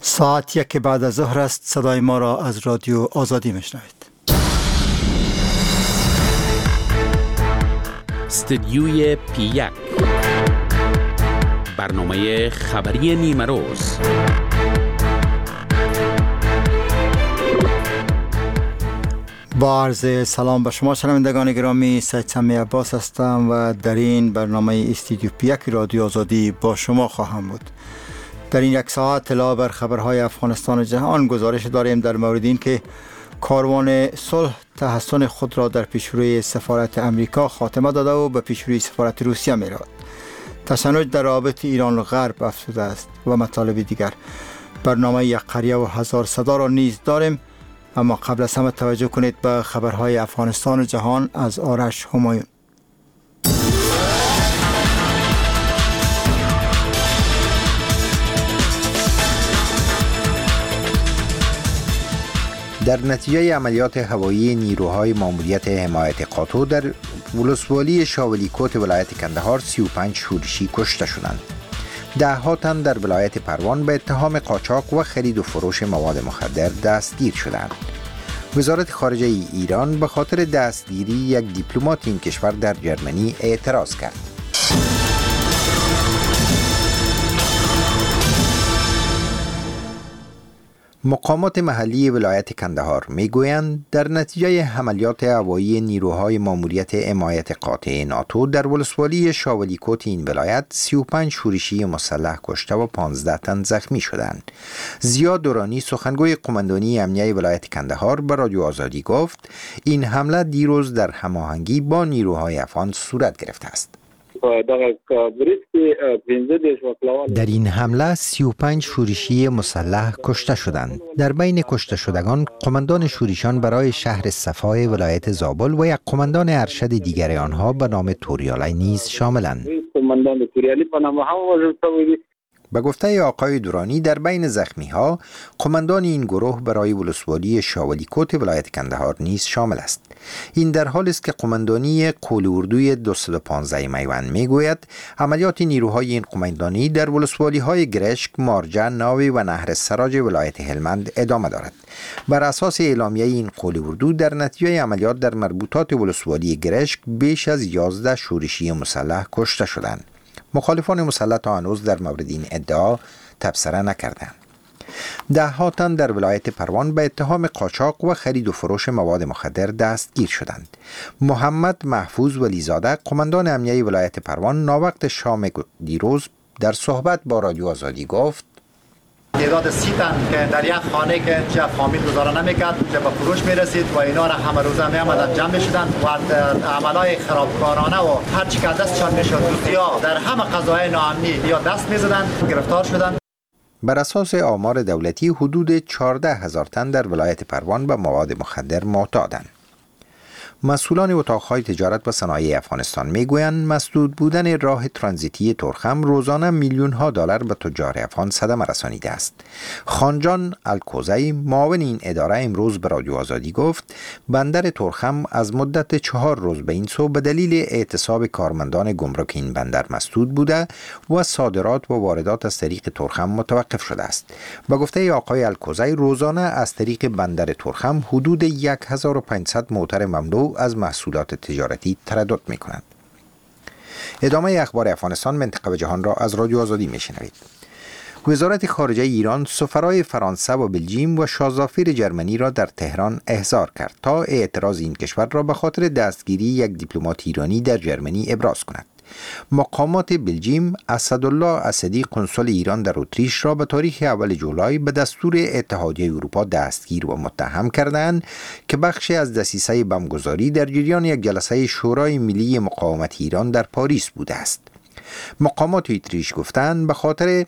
ساعت 1 بعد از ظهر است. صدای ما را از رادیو آزادی میشنوید. استدیوی پی 1 برنامه خبری نیمه روز. با عرض سلام به شما شنوندگان گرامی، سید سمی عباس هستم و در این برنامه استدیو پی 1 رادیو آزادی با شما خواهم بود. در این یک ساعت اطلاع بر خبرهای افغانستان و جهان گزارش داریم در مورد این که کاروان صلح تحسن خود را در پیشروی سفارت امریکا خاتمه داده و به پیشروی سفارت روسیه می رود. تشنج در رابطه ایران و غرب افزوده است و مطالب دیگر. برنامه یک قریه و هزار صدا را نیز داریم، اما قبل از همه توجه کنید به خبرهای افغانستان و جهان از آرش همایون. در نتیجه عملیات هوایی نیروهای ماموریت حمایت قاطو در ولسوالی شاولیکوت ولایت کندهار 35 شورشی کشته شدند. ده‌ها تن در ولایت پروان به اتهام قاچاق و خرید و فروش مواد مخدر دستگیر شدند. وزارت خارجه ایران به خاطر دستگیری یک دیپلمات این کشور در جرمنی اعتراض کرد. مقامات محلی ولایت کندهار میگویند در نتیجه عملیات هوایی نیروهای ماموریت حمایت قاطع ناتو در ولسوالی شاولیکوت این ولایت 35 شورشی مسلح کشته و 15 تن زخمی شدند. ضیا دورانی سخنگوی قماندانی امنیه ولایت کندهار به رادیو آزادی گفت این حمله دیروز در هماهنگی با نیروهای افغان صورت گرفته است. در این حمله 35 شورشی مسلح کشته شدند. در بین کشته شدگان قماندان شورشان برای شهر صفای ولایت زابل و یک قماندان ارشد دیگر آنها به نام توریالی نیز شاملند. به گفته آقای دورانی در بین زخمی ها قماندان این گروه برای ولسوالی شاولیکوت ولایت کندهار نیز شامل است. این در حالی است که قماندانی قول اردوی 215 میوند میگوید عملیات نیروهای این قماندانی در ولسوالی های گرشک، مارجه، ناوی و نهر سراج ولایت هلمند ادامه دارد. بر اساس اعلامیه این قول اردو در نتیجه عملیات در مربوطات ولسوالی گرشک بیش از 11 شورشی مسلح کشته شدند. مخالفان مسلح تا هنوز در مورد این ادعا تبصره نکردند. ده‌ها تن در ولایت پروان به اتهام قاچاق و خرید و فروش مواد مخدر دستگیر شدند. محمد محفوظ ولیزاده قماندان امنیه ولایت پروان ناوقت شام دیروز در صحبت با رادیو آزادی گفت تعداد 30 تن که در یک خانه که چه فامیل گزاره نمیکرد چه به فروش میرسید و اینا را همه روزه میامدن جمع میشدن و عملای خرابکارانه و هر چی که دستشان میشد دوستیا در همه قضایای ناامنی یا دست میزدن، گرفتار شدن. بر اساس آمار دولتی حدود 14,000 تن در ولایت پروان به مواد مخدر معتادند. مسئولان اتاقهای تجارت و صنایع افغانستان میگویند مسدود بودن راه ترانزیتی ترخم روزانه میلیون‌ها دلار به تجار افغان صدمه رسانیده است. خانجان الکوزی معاون این اداره امروز به رادیو آزادی گفت بندر ترخم از مدت 4 روز به این سو به دلیل اعتصاب کارمندان گمرک این بندر مسدود بوده و صادرات و واردات از طریق ترخم متوقف شده است. به گفته آقای الکوزی روزانه از طریق بندر ترخم حدود 1500 موتر مملو از محصولات تجارتی تردد می کنند. ادامه اخبار افغانستان، منطقه و جهان را از رادیو آزادی می شنوید. وزارت خارجه ایران سفرای فرانسه و بلژیم و شاهزادسفیر جرمنی را در تهران احضار کرد تا اعتراض این کشور را به خاطر دستگیری یک دیپلمات ایرانی در جرمنی ابراز کند. مقامات بلژیم اسدالله اسدی قنصل ایران در اتریش را به تاریخ اول جولای به دستور اتحادیه اروپا دستگیر و متهم کردند که بخشی از دسیسه بمبگذاری در جریان یک جلسه شورای ملی مقاومت ایران در پاریس بوده است. مقامات اتریش گفتند به خاطر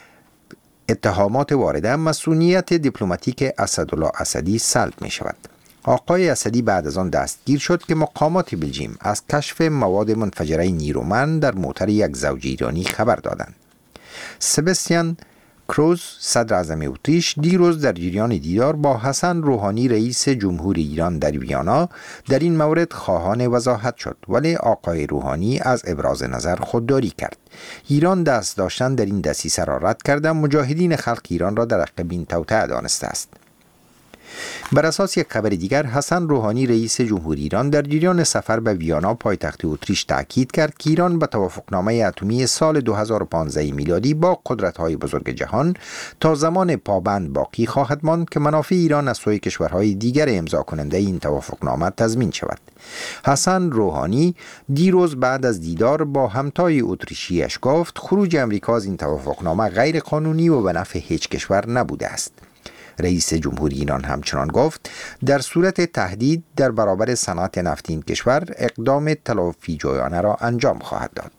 اتهامات وارده مسئولیت دیپلماتیک اسدالله اسدی سلب می شود. آقای اسدی بعد از آن دستگیر شد که مقامات بلژیم از کشف مواد منفجره نیرومند در موتر یک زوج ایرانی خبر دادند. سباستیان کروز صدر اعظم اتریش دیروز در جریان دیدار با حسن روحانی رئیس جمهوری ایران در ویانا در این مورد خواهان وضاحت شد، ولی آقای روحانی از ابراز نظر خودداری کرد. ایران دست داشتن در این دسیسه را رد کرده، مجاهدین خلق ایران را در عقب این توطئه دانسته است. بر اساس یک خبر دیگر، حسن روحانی رئیس جمهوری ایران در جریان سفر به ویانا پایتخت اتریش تاکید کرد که ایران به توافقنامه اتمی سال 2015 میلادی با قدرت‌های بزرگ جهان تا زمان پابند باقی خواهد ماند که منافع ایران از سوی کشورهای دیگر امضا کننده این توافقنامه تضمین شود. حسن روحانی دیروز بعد از دیدار با همتای اتریشیش گفت خروج امریکا از این توافقنامه غیر قانونی و به نفع هیچ کشور نبوده است. رئیس جمهوری ایران همچنان گفت در صورت تهدید در برابر صنعت نفت این کشور اقدام تلافی جویانه را انجام خواهد داد.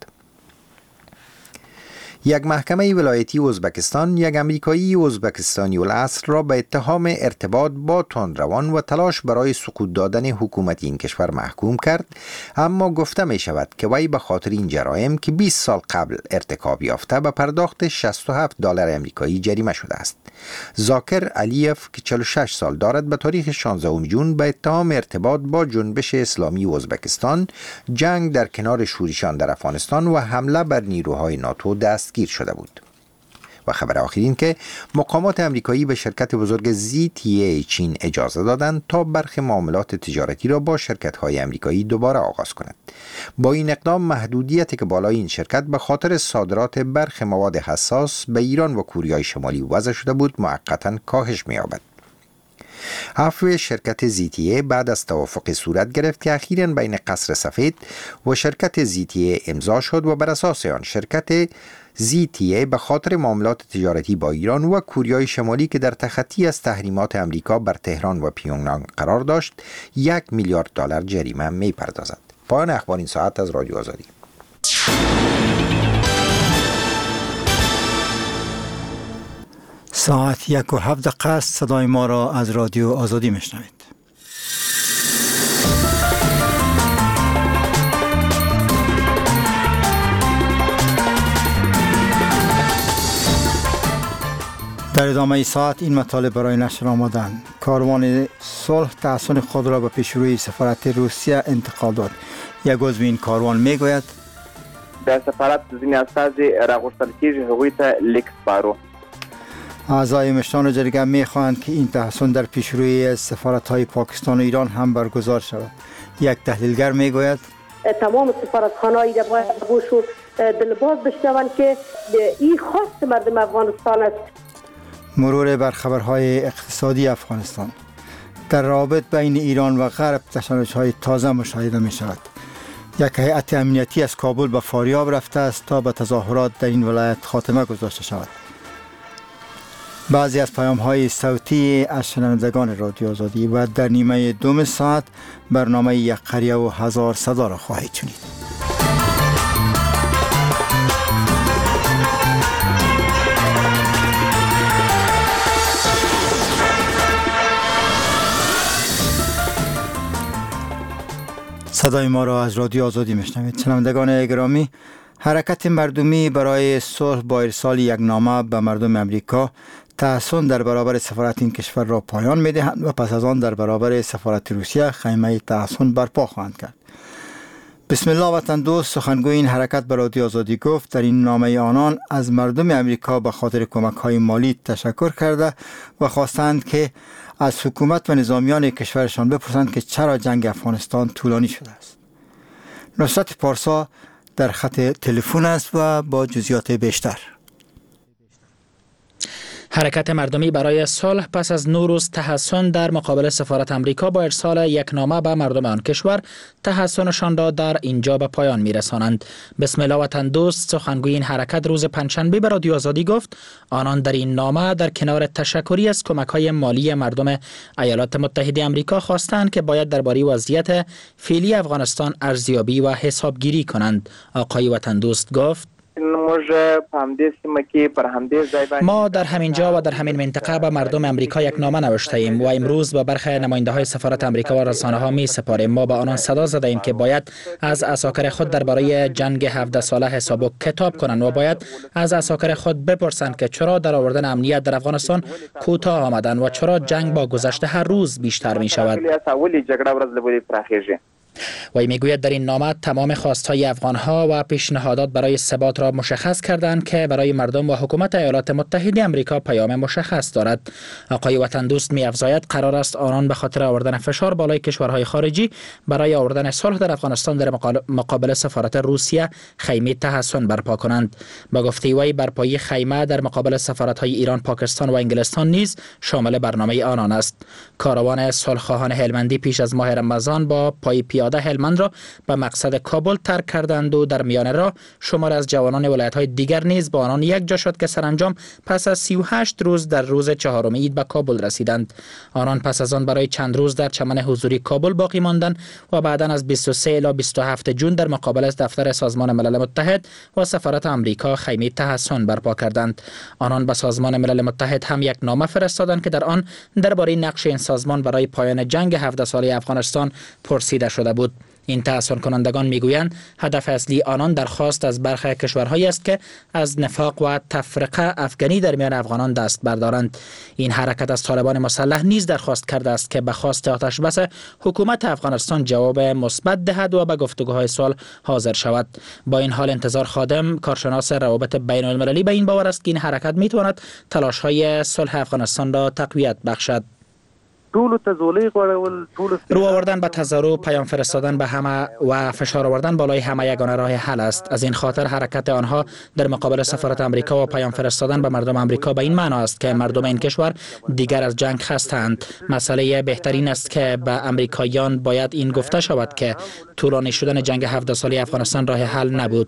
یک محکمه ولایتی ازبکستان یک امریکایی ازبکستانی الاصل را به اتهام ارتباط با تندروان و تلاش برای سقوط دادن حکومت این کشور محکوم کرد، اما گفته می شود که وی به خاطر این جرایم که 20 سال قبل ارتکاب یافته به پرداخت $67 امریکایی جریمه شده است. زاکر علیف که 46 سال دارد به تاریخ 16 جون به اتهام ارتباط با جنبش اسلامی ازبکستان، جنگ در کنار شورشیان در افغانستان و حمله بر نیروهای ناتو دستگیر شده بود. و خبر آخر این که مقامات امریکایی به شرکت بزرگ ZTA چین اجازه دادند تا برخی معاملات تجارتی را با شرکت‌های امریکایی دوباره آغاز کند. با این اقدام محدودیتی که بالای این شرکت به خاطر صادرات برخی مواد حساس به ایران و کوریای شمالی وضع شده بود موقتاً کاهش می‌یابد. عفو شرکت ZTA بعد از توافق صورت گرفت که اخیراً بین قصر سفید و شرکت ZTA امضا شد و بر اساس آن شرکت ZTA به خاطر معاملات تجارتی با ایران و کوریای شمالی که در تخطی از تحریمات امریکا بر تهران و پیونگیانگ قرار داشت $1 میلیارد جریمه می پردازد. پایان اخبار این ساعت از رادیو آزادی. ساعت 1:07 است. صدای ما را از رادیو آزادی میشنوید. در ادامه ساعت این مطالب برای نشر آمدند. کاروان صلح تحسن خود را به پیشروی سفارت روسیه انتقال داد. یک عضو این کاروان میگوید در سفارت ځینې استازي راغوښتل کېږي هغوی ته لیک سپارو. اعضای مشران جرگه میخواهند که این تحسن در پیشروی سفارت‌های پاکستان و ایران هم برگزار شود. یک تحلیلگر میگوید تمام سفارتخانه‌ای را باید گوش و دلباز بشنوند که این خواست مردم افغانستان است. مرور بر خبرهای اقتصادی افغانستان. در روابط بین ایران و غرب تشنج‌های تازه مشاهده می شود. یک هیئت امنیتی از کابل به فاریاب رفته است تا به تظاهرات در این ولایت خاتمه گذاشته شود. بعضی از پیام‌های صوتی از شنوندگان رادیو آزادی و در نیمه دوم ساعت برنامه یک قریه و هزار صدا را خواهید شنید. صدای ما را از رادیو آزادی میشنوید. شنوندگان گرامی، حرکت مردمی برای صلح با ارسال یک نامه به مردم امریکا تحسن در برابر سفارت این کشور را پایان میدهند و پس از آن در برابر سفارت روسیه خیمه تحسن برپا خواهند کرد. بسم الله وطن دوست سخنگوی این حرکت به رادیو آزادی گفت در این نامه آنان از مردم امریکا به خاطر کمک‌های مالی تشکر کرده و خواستند که از حکومت و نظامیان کشورشان بپرسند که چرا جنگ افغانستان طولانی شده است. نصرت پارسا در خط تلفن است و با جزئیات بیشتر. حرکت مردمی برای صلح پس از 9 روز تحسن در مقابل سفارت امریکا با ارسال یک نامه به مردم آن کشور تحسنشان را در اینجا به پایان می‌رسانند. بسم الله وطن دوست سخنگوی این حرکت روز پنجشنبه به رادیو آزادی گفت آنان در این نامه در کنار تشکری از کمک‌های مالی مردم ایالات متحده آمریکا خواستند که باید درباره وضعیت فعلی افغانستان ارزیابی و حسابگیری کنند. آقای وطن دوست گفت ما در همین جا و در همین منطقه به مردم امریکا یک نامه نوشته ایم و امروز به برخی نماینده های سفارت امریکا و رسانه ها می سپاریم. ما به آنان صدا زده ایم که باید از عساکر خود درباره جنگ 17 ساله حساب و کتاب کنند و باید از عساکر خود بپرسند که چرا در آوردن امنیت در افغانستان کوتاه آمدند و چرا جنگ با گذشت هر روز بیشتر می شود. وی میگوید در این نامه تمام خواستهای افغانها و پیشنهادات برای ثبات را مشخص کردند که برای مردم و حکومت ایالات متحده آمریکا پیام مشخص دارد. آقای وطن دوست می‌افزاید قرار است آنان به خاطر آوردن فشار بالای کشورهای خارجی برای آوردن صلح در افغانستان در مقابل سفارت روسیه خیمه تحصن برپا کنند. با گفته وی برپایی خیمه در مقابل سفارت‌های ایران، پاکستان و انگلستان نیز شامل برنامه آنان است. کاروان صلح‌خواهان هلمندی پیش از ماه رمضان با پای پیاده هلمند را به مقصد کابل ترک کردند و در میان راه شمار از جوانان ولایت‌های دیگر نیز با آنان یک جا شد که سرانجام پس از 38 روز در روز چهارم عید به کابل رسیدند. آنان پس از آن برای چند روز در چمن حضوری کابل باقی ماندند و بعدا از 23 الی 27 جون در مقابل دفتر سازمان ملل متحد و سفارت آمریکا خیمه تحصن برپا کردند. آنان به سازمان ملل متحد هم یک نامه فرستادند که در آن درباره نقش این سازمان برای پایان جنگ 17 ساله افغانستان پرسیده شده بود. این تحصن کنندگان میگویند هدف اصلی آنان درخواست از برخی کشورهایی است که از نفاق و تفرقه افغانی در میان افغانان دست بردارند. این حرکت از طالبان مسلح نیز درخواست کرده است که به خواست آتش بس حکومت افغانستان جواب مثبت دهد و به گفتگوهای صلح حاضر شود. با این حال انتظار خادم، کارشناس روابط بین المللی، به این باور است که این حرکت میتواند تلاش‌های صلح افغانستان را تقویت بخشد. رو آوردن به تظاهر، پیام فرستادن به همه و فشار آوردن بالای همه یگانه راه حل است. از این خاطر حرکت آنها در مقابل سفارت آمریکا و پیام فرستادن به مردم آمریکا به این معنا است که مردم این کشور دیگر از جنگ خسته‌اند. مسئله بهترین است که به امریکاییان باید این گفته شود که طولانی شدن جنگ 17 ساله افغانستان راه حل نبود.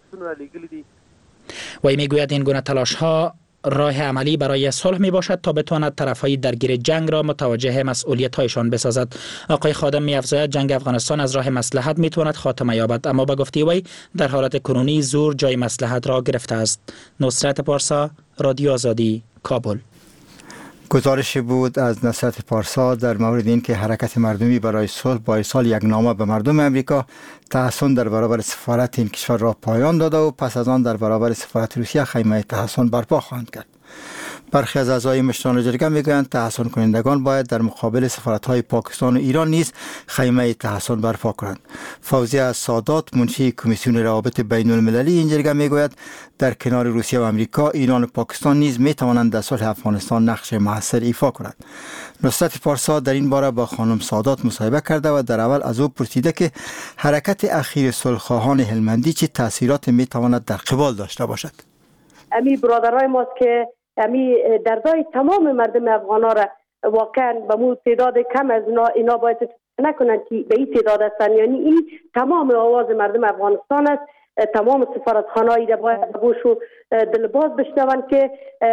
وی میگوید این گونه تلاش‌ها راه عملی برای صلح می باشد تا بتواند طرفهای درگیر جنگ را متوجه مسئولیت‌هایشان بسازد. آقای خادم می افزاید جنگ افغانستان از راه مصلحت می تواند خاتمه یابد، اما به گفته وی در حالت کنونی زور جای مصلحت را گرفته است. نصرت پارسا، رادیو آزادی، کابل. گزارشی بود از نصرت پارسا در مورد اینکه حرکت مردمی برای صلح با ارسال یک نامه به مردم امریکا تحصن در برابر سفارت این کشور را پایان داده و پس از آن در برابر سفارت روسیه خیمه تحصن برپا خواهند کرد. برخی از اعضای مشران جرگه میگویند تحصن کنندگان باید در مقابل سفارت‌های پاکستان و ایران نیز خیمه تحصن برپا کنند. فوزیه سادات، منشی کمیسیون روابط بین المللی این جرگه میگوید در کنار روسیه و امریکا، ایران و پاکستان نیز میتوانند در صلح افغانستان نقش موثر ایفا کنند. نصرت پارسا در این باره با خانم سادات مصاحبه کرده و در اول از او پرسیده که حرکت اخیر صلح‌خواهان هلمندی چه تاثیرات میتواند در قبال داشته باشد. امی برادرای ماست که امی دردای تمام مردم افغانا را واقعا به مو تعداد کم از اینا باید نکنند که به این تعداد هستند. یعنی این تمام آواز مردم افغانستان است. تمام سفارتخانه‌ای را باید بوش و دلباز بشنوند که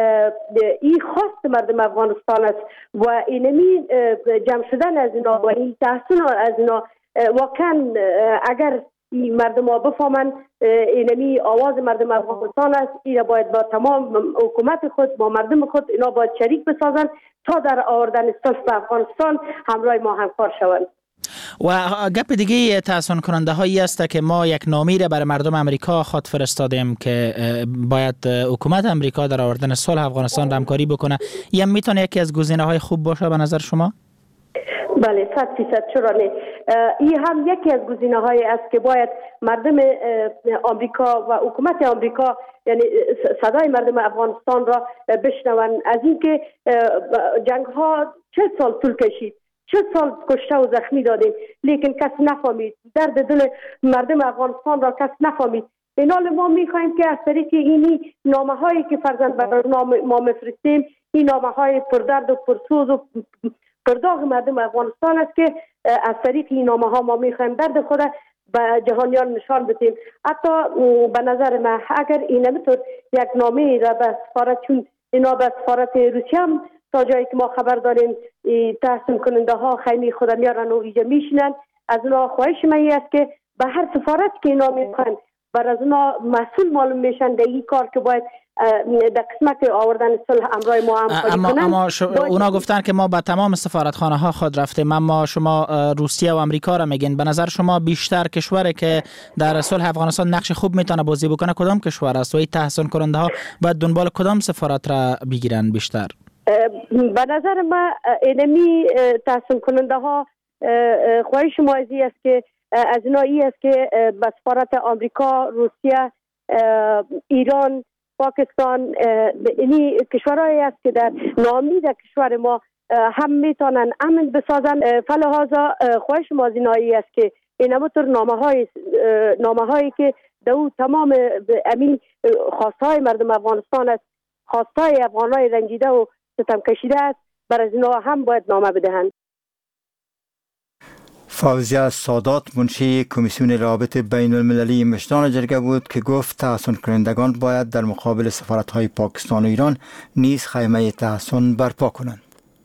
این خواست مردم افغانستان است و اینمی جمع شدن از اینا و این تحسن از اینا واقعا اگر این مردم ها بفهمند اینمی آواز مردم افغانستان است، اینا باید با تمام حکومت خود با مردم خود اینا باید شریک بسازند تا در آوردن صلح افغانستان همراه ما همکار شوند. و گپ دیگه تحسن کننده هایی است که ما یک نامه را برای مردم امریکا خط فرستادیم که باید حکومت امریکا در آوردن صلح افغانستان همکاری بکنه. این میتونه یکی از گزینه‌های خوب باشه به نظر شما؟ بله 100% چرا نه. این هم یکی از گزینه‌های است که باید مردم آمریکا و حکومت آمریکا یعنی صدای مردم افغانستان را بشنوند. از اینکه جنگ ها 40 سال طول کشید، 40 سال کشته و زخمی دادیم لیکن کس نفهمید، درد دل مردم افغانستان را کس نفهمید. این حال ما میخواهیم که از طریق اینی نامه هایی که فرزند برای ما مفرستیم، این نامه های پردرد و پرسوز و پرداغ مردم افغانستان است که از طریق این نامه ها ما میخواهیم درد خود به جهانیان نشان بدیم. حتی به نظر من اگر این نمیتون یک نامه را به سفارت، چون اینا به سفارت روسیه هم تا جایی که ما خبر داریم تحسن کننده ها خیمه خود میارن و اینجا میشینن، از اونا خواهش من است که به هر سفارت که اینا میخوان بر از اونا مسئول معلوم میشن در این کار که باید در قسمت آوردن صلح امرای ما همکاری کنن. اما اونا گفتن که ما به تمام سفارتخانه ها خود رفتیم، اما شما روسیه و امریکا را میگین. به نظر شما بیشتر کشوری که در صلح افغانستان نقش خوب میتونه بازی بکنه کدام کشور است و این تحسین کننده ها باید دنبال کدام سفارت را بگیرن بیشتر؟ به نظر من اینمی تحسین کننده ها خواهش شما ازی است که از اینایی است که به سفارت آمریکا، روسیه، ایران، پاکستان، اینی کشورهایی است که در ناامنی در کشور ما هم میتونن امن بسازن. فلحاظا خواهش ما از اینایی است که این همونطور نامه هایی که دو تمام امین خواستهای مردم افغانستان است، خواستهای افغانهای رنجیده و ستم کشیده است، بر از اینا هم باید نامه بدهند. فوزیه سادات منشی کمیسیون روابط بین المللی مشدان جرگه بود که گفت تحسین کنندگان باید در مقابل سفارت‌های پاکستان و ایران نیز خیمه تحسین برپا کنند.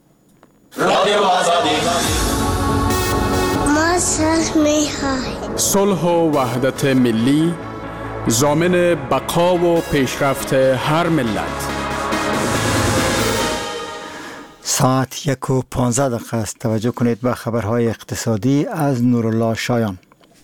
صلح و وحدت ملی ضامن بقا و پیشرفت هر ملت. ساعت 1:15 است. توجه کنید به خبرهای اقتصادی از نورالله شایان.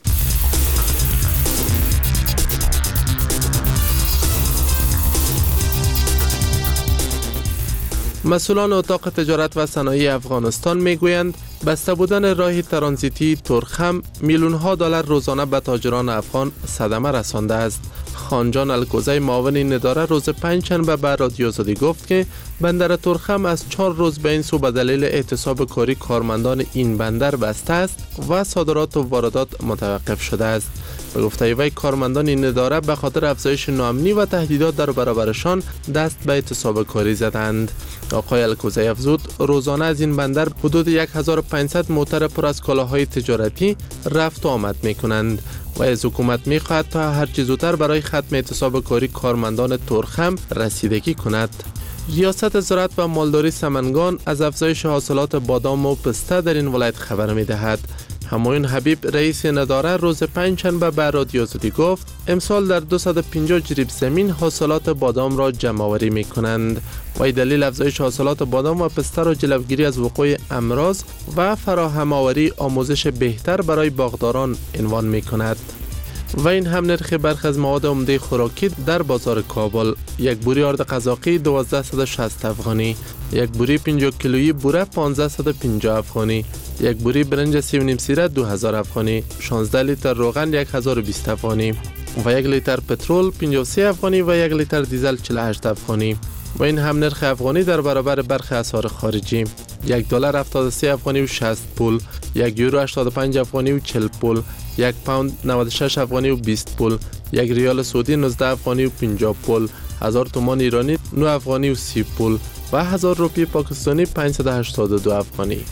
مسئولان اتاق تجارت و صنایع افغانستان میگویند بسته بودن راه ترانزیتی ترخم میلیون‌ها دلار روزانه به تاجران افغان صدمه رسانده است. خانجان الکوزی معاون این اداره روز پنجشنبه به رادیو آزادی گفت که بندر ترخم از 4 روز به این سو به دلیل اعتصاب کاری کارمندان این بندر بسته است و صادرات و واردات متوقف شده است. به گفته وی کارمندان این اداره به خاطر افزایش ناامنی و تهدیدات در برابرشان دست به اعتصاب کاری زدند. آقای الکوزی افزود روزانه از این بندر حدود 1500 موتر پر از کالاهای تجارتی رفت و آمد می کنند و از حکومت می خواهد تا هر چه زودتر برای ختم اعتصاب کاری کارمندان ترخم رسیدگی کند. ریاست زراعت و مالداری سمنگان از افزایش حاصلات بادام و پسته در این ولایت خبر می دهد. همایون حبیب رئیس این اداره روز پنجشنبه به رادیو آزادی گفت امسال در 250 جریب زمین حاصلات بادام را جمع آوری می کنند و دلیل افزایش حاصلات بادام و پسته را جلوگیری از وقوع امراض و فراهم آوری آموزش بهتر برای باغداران عنوان می کند. و این هم نرخ برخی از مواد عمده خوراکی در بازار کابل: یک بوری آرد قزاقی 1260 افغانی، یک بوری 50 کیلویی بوره 1550 افغانی، یک بوری برنج 3.5 سیره 2000 افغانی، 16 لیتر روغن 1020 افغانی و یک لیتر پترول 53 افغانی و یک لیتر دیزل 48 افغانی. و این هم نرخ افغانی در برابر برخی اسعار خارجی: $1 73 افغانی و 60 پول، یک یورو 85 افغانی و 40 پول، یک پوند 96 افغانی و 20 پول، یک ریال سعودی 19 افغانی و 50 پول، 1000 تومان ایرانی 9 افغانی و 30 پول و 1000 روپیه پاکستانی 582 افغانی.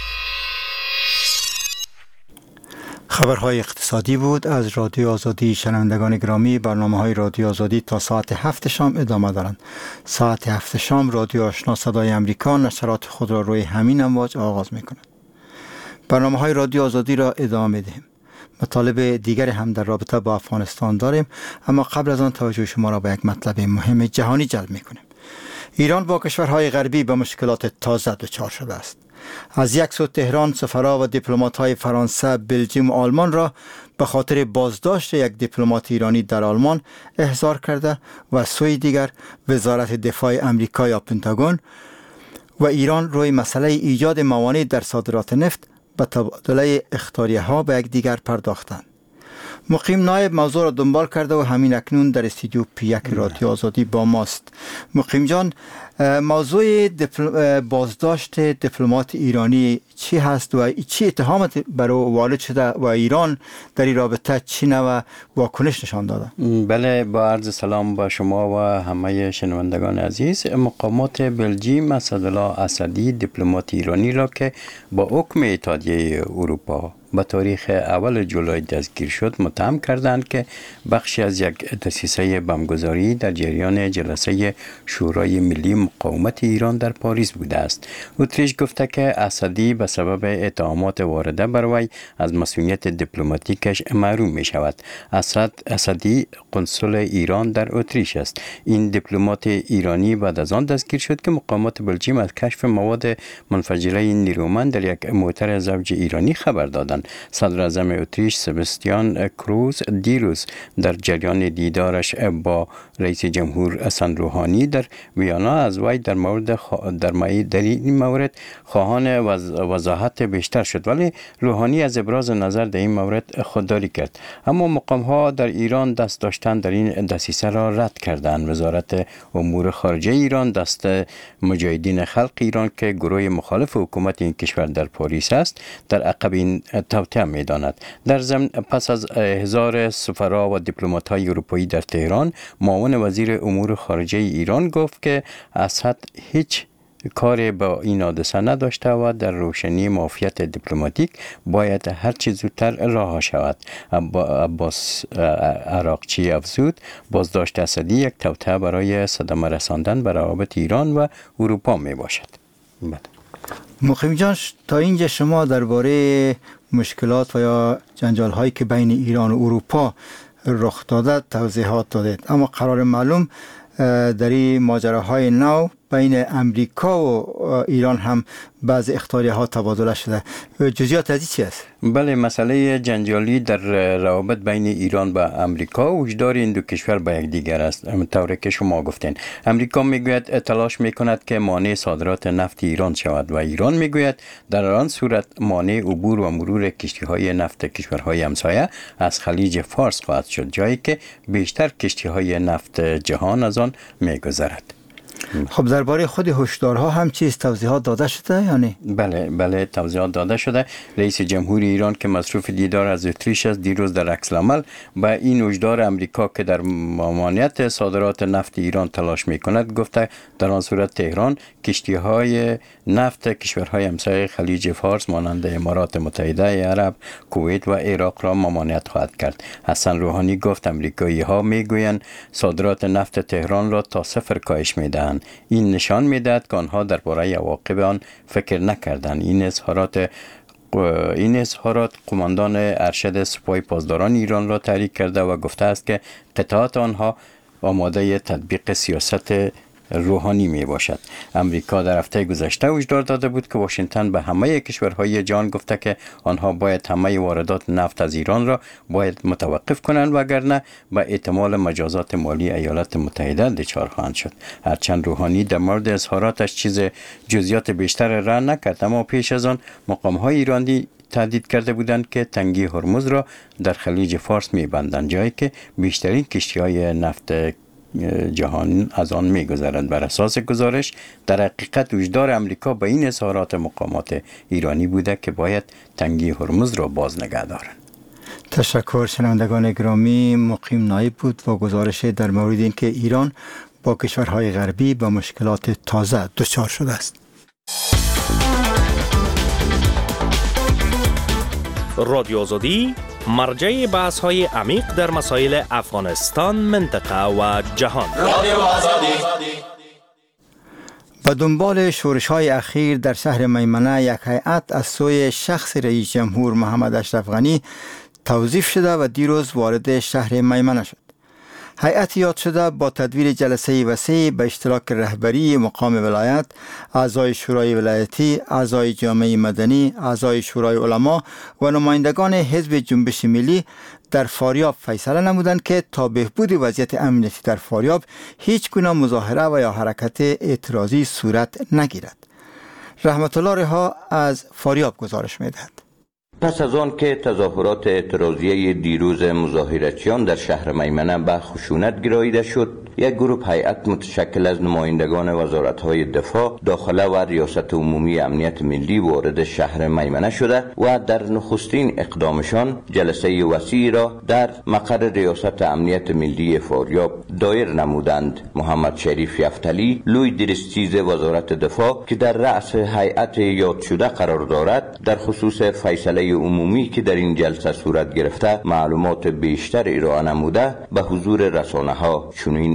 خبرهای اقتصادی بود از رادیو آزادی. شنوندگان گرامی، برنامه‌های رادیو آزادی تا ساعت 7 شام ادامه دارند. ساعت 7 شام رادیو آشنا صدای امریکا نشرات خود را روی همین امواج آغاز می‌کند. برنامه‌های رادیو آزادی را ادامه می‌دهیم. مطالب دیگری هم در رابطه با افغانستان داریم، اما قبل از آن توجه شما را به یک مطلب مهم جهانی جلب می‌کنیم. ایران با کشورهای غربی به مشکلات تازه دچار شده است. از یک سو تهران سفرا و دیپلمات‌های فرانسه، بلژیم و آلمان را به خاطر بازداشت یک دیپلمات ایرانی در آلمان احضار کرده و سوی دیگر وزارت دفاع امریکا یا پنتاگون و ایران روی مسئله ایجاد موانع در صادرات نفت به تبادله اخطاریه‌ها به یک دیگر پرداختند. مقیم نایب موضوع را دنبال کرده و همین اکنون در استودیو پیک رادیو آزادی با ماست. مقیم جان، موضوع بازداشت دیپلمات ایرانی چی هست و چی اتهامات بر او وارد شده و ایران در این رابطه چی نوع واکنش نشان داده؟ بله، با عرض سلام با شما و همه شنوندگان عزیز. مقامات بلژیم اسدالله اسدی دیپلمات ایرانی را که با حکم اتحادیه اروپا به تاریخ اول جولای دستگیر شد متهم کردند که بخشی از یک دسیسه بمبگذاری در جریان جلسه شورای ملی مقاومت ایران در پاریس بوده است. اتریش گفته که اسدی به سبب اتهامات وارده بر وی از مسئولیت دیپلماتیکش محروم می شود. اسدی قنصل ایران در اتریش است. این دیپلمات ایرانی بعد از آن دستگیر شد که مقامات بلژیم از کشف مواد منفجره نیرومند در یک موتر زوج ایرانی خبر دادند. صدر اعظم اتریش سباستیان کروز دیروز در جریان دیدارش با رئیس جمهور حسن روحانی در ویانا از وی در این مورد خواهان وضاحت بیشتر شد، ولی روحانی از ابراز نظر در این مورد خودداری کرد. اما مقام ها در ایران دست داشتن در این دسیسه را رد کردند. وزارت امور خارجه ایران دست مجاهدین خلق ایران که گروه مخالف حکومت این کشور در پاریس است در عقب این توطئه می‌داند. در ضمن پس از احضار سفرا و دیپلمات‌های اروپایی در تهران، معاون وزیر امور خارجه ایران گفت که اسد هیچ کاری با این حادثه نداشته و در روشنی معافیت دیپلماتیک باید هر چه زودتر رها شود. عباس عراقچی افزود بازداشت اسدی یک توطئه برای صدمه رساندن به روابط ایران و اروپا می باشد. مقیم جان، تا اینجا شما درباره مشکلات و یا جنجال هایی که بین ایران و اروپا رخ داده توضیحات دادید، اما قرار معلوم در این ماجراهای نو بین امریکا و ایران هم بعض اخطاریه تبادله شده. جزئیات از چی است؟ بله، مسئله جنجالی در روابط بین ایران و امریکا وجدار این دو کشور به یکدیگر است. طوری که شما گفتین، امریکا میگوید تلاش میکند که مانع صادرات نفت ایران شود و ایران میگوید در آن صورت مانع عبور و مرور کشتی‌های نفت کشورهای همسایه از خلیج فارس خواهد شد، جایی که بیشتر کشتی‌های نفت جهان از آن میگذرد. خب درباره خود هشدارها هم چیز توضیحات داده شده یعنی؟ بله توضیحات داده شده. رئیس جمهور ایران که مصروف دیدار از اتریش است دیروز در عکس العمل با این هشدار امریکا که در ممانعت صادرات نفت ایران تلاش میکند گفته در آن صورت تهران کشتی‌های نفت کشورهای همسایه خلیج فارس مانند امارات متحده عرب، کویت و عراق را ممانعت خواهد کرد. حسن روحانی گفت امریکایی‌ها میگویند صادرات نفت تهران را تا صفر کاهش میدهند. این نشان میدهد که آنها درباره عواقب آن فکر نکردند. این اظهارات قماندان ارشد سپاه پاسداران ایران را تحریک کرده و گفته است که قطعات آنها آماده تطبیق سیاست روحانی می باشد. امریکا در هفته گذشته هشدار داده بود که واشنگتن به همه کشورهای جهان گفته که آنها باید همه واردات نفت از ایران را باید متوقف کنند وگرنه به احتمال مجازات مالی ایالات متحده دچار خواهند شد. هرچند روحانی در مورد اظهاراتش چیز جزئیات بیشتر را نکرد، اما پیش از آن مقام‌های ایرانی تهدید کرده بودند که تنگی هرمز را در خلیج فارس می‌بندند، جایی که بیشترین کشتی‌های نفت جهان از آن می‌گذرند. بر اساس گزارش در حقیقت هشدار امریکا به این اظهارات مقامات ایرانی بوده که باید تنگی هرمز را باز نگه دارند. تشکر. شنوندگان گرامی، مقیم نایب بود و گزارش در مورد اینکه ایران با کشورهای غربی با مشکلات تازه دچار شده است. رادیو آزادی مرجع بحث‌های عمیق در مسائل افغانستان، منطقه و جهان. رادیو آزادی. به دنبال شورش‌های اخیر در شهر میمنه یک هیئت از سوی شخص رئیس جمهور محمد اشرف غنی توظیف شده و دیروز وارد شهر میمنه شد. هیئت یاد شده با تدویر جلسه وسیع به اشتراک رهبری مقام ولایت، اعضای شورای ولایتی، اعضای جامعه مدنی، اعضای شورای علما و نمایندگان حزب جنبش ملی در فاریاب فیصله نمودند که تا بهبود وضعیت امنیتی در فاریاب هیچ گونه مظاهره و یا حرکت اعتراضی صورت نگیرد. رحمت الله رها از فاریاب گزارش می‌دهد. پس از آن که تظاهرات اعتراضی دیروز مظاهرچیان در شهر میمنه به خشونت گراییده شد، یک گروه هیئت متشکل از نمایندگان وزارت‌های دفاع، داخله و ریاست عمومی امنیت ملی وارد شهر میمنه شده و در نخستین اقدامشان جلسه وسیعی را در مقر ریاست امنیت ملی فاریاب دایر نمودند. محمد شریف یفتلی، لوی درستیز وزارت دفاع که در رأس هیئت یاد شده قرار دارد، در خصوص فیصله عمومی که در این جلسه صورت گرفته معلومات بیشتر ارائه نموده به حضور رسانه ها چنین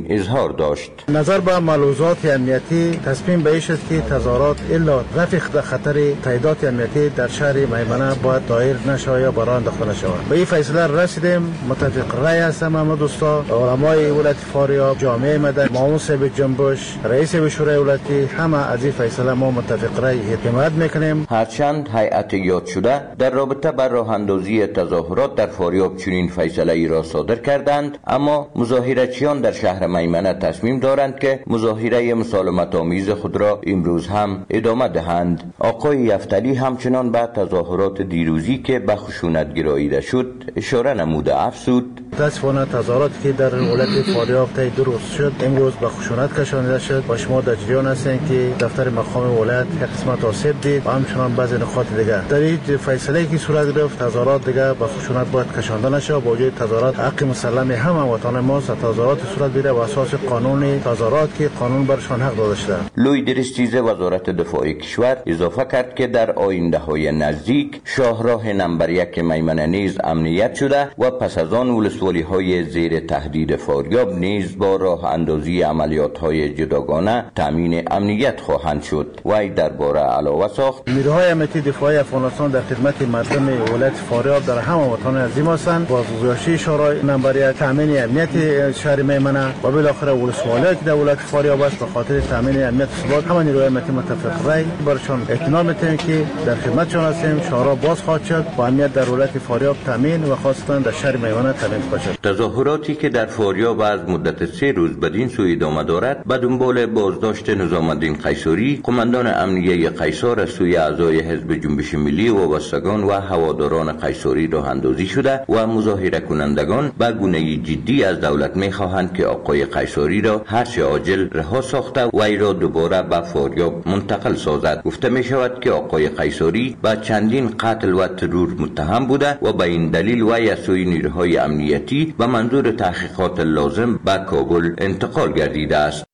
همچنین اظهار داشت. نظر به ملحوظات امنیتی تصمیم به این شد که تظاهرات الا رفع خطر تعداد امنیتی در شهر میمنه باید دایر نشه یا بران داخل شود. به این فیصله رسیدیم. متفق رأی هستم همه دوستا، علمای ولایت فاریاب، جامعه مدنی، معاون صاحب جنبش، رئیس شورای ولایتی، همه از این فیصله ما متفق رأی حمایت میکنیم. هرچند هیئت یاد شده در رابطه با راه اندازی تظاهرات در فاریاب چنین فیصله ای را صادر کردند، اما مظاهرچیان در شهر میمنه تصمیم دارند که مظاهره مسالمت آمیز خود را امروز هم ادامه دهند. آقای یفتلی همچنان به تظاهرات دیروزی که به خشونت گراییده شد اشاره نموده افزود: متاسفانه تظاهراتی که در ولایت فاریاب طی 2 روز شد امروز به خشونت کشانیده شد. با شما در جریان هستین که دفتر مقام ولایت یک قسمت آسیب دید و همچنان بعضی نقاط دیگر. در این فیصله که صورت گرفت تظاهرات دیگر به خشونت باید کشانده نشه. با وجود تظاهرات حق مسلم همه وطن ماست. تظاهرات صورت بگیره و اساس قانون تظاهرات که قانون برشان حق داده شده. لوی درستیزه وزارت دفاع کشور اضافه کرد که در آینده های نزدیک شاهراه نمبر 1 میمنه نیز امنیت شده و پس از آن ولسوالی های زیر تهدید فاریاب نیز با راه اندازی عملیات های جداگانه تامین امنیت خواهند شد. وی درباره علاوه ساخت: نیروهای امنیتی دفاعی افغانستان در خدمت مردم ولایت فاریاب در همه وطن عظیم هستند. با گذاشته شورای نمبر 1 تامین امنیت شهر میمنه و بالاخره ولسوالی که در ولایت فاریاب است به خاطر تامین امنیت ثبات همه نیروهای امنیتی متفق رأی برشان اطمینان می‌دهیم که در خدمتشان هستیم. شورا باز خواهد شد و امنیت در ولایت فاریاب تامین و خاصتا در شهر میمنه تامین باشد. تظاهراتی که در فاریاب از مدت 3 روز بدین سو ادامه دارد به دنبال بازداشت نظام الدین قیصری، قماندان امنیه قیصر از سوی اعضای حزب جنبش ملی وابستگان و هواداران قیصری راه اندازی شده و مظاهره کنندگان به گونه جدی از دولت می‌خواهند که آقای قیصری را هرچه عاجل رها ساخته و ای را دوباره به فاریاب منتقل سازد. گفته می شود که آقای قیصری به چندین قتل و ترور متهم بوده و به این دلیل وی از سوی نیروهای امنیتی به منظور تحقیقات لازم به کابل انتقال گردیده است.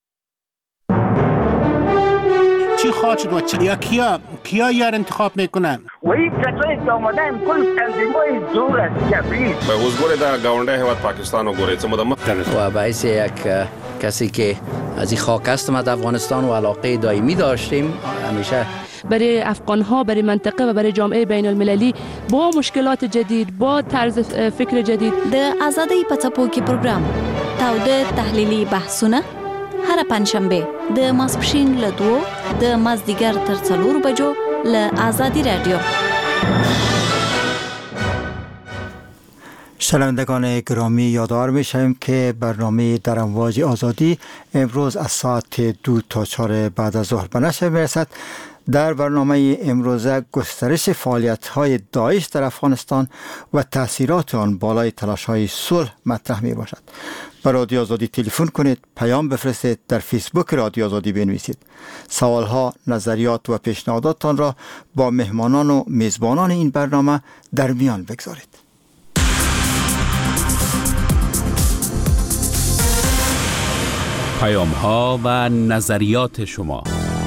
چی خواهد شد و یا کیا یار انتخاب میکنن؟ و این کسایی که آمدن کل تنظیمای زور است کبرید به حضور در گاونده هیواد پاکستان و گوره و باعث یک کسی که از این خاک هستم از افغانستان و علاقه دائمی داشتیم همیشه برای افغانها، برای منطقه و برای جامعه بین المللی با مشکلات جدید، با طرز فکر جدید. د آزادۍ په څپو کې پروګرام تاوده تحلیلي بحثونه هر پنځشنبه د ماسپښین له 2 د مازدیګر تر 4 بجو له آزادی رادیو. شنوندگان گرامی، یادآور می‌شویم که برنامه در امواج آزادی امروز از ساعت 2 تا 4 بعد از ظهر به نشر می‌رسد. در برنامه امروزه گسترش فعالیت‌های داعش در افغانستان و تأثیرات آن بالای تلاش‌های صلح مطرح می‌باشد. به رادیو آزادی تلفن کنید، پیام بفرستید، در فیسبوک رادیو آزادی بنویسید. سوالها، نظریات و پیشنهاداتتان را با مهمانان و میزبانان این برنامه در میان بگذارید. پیام‌ها و نظریات شما.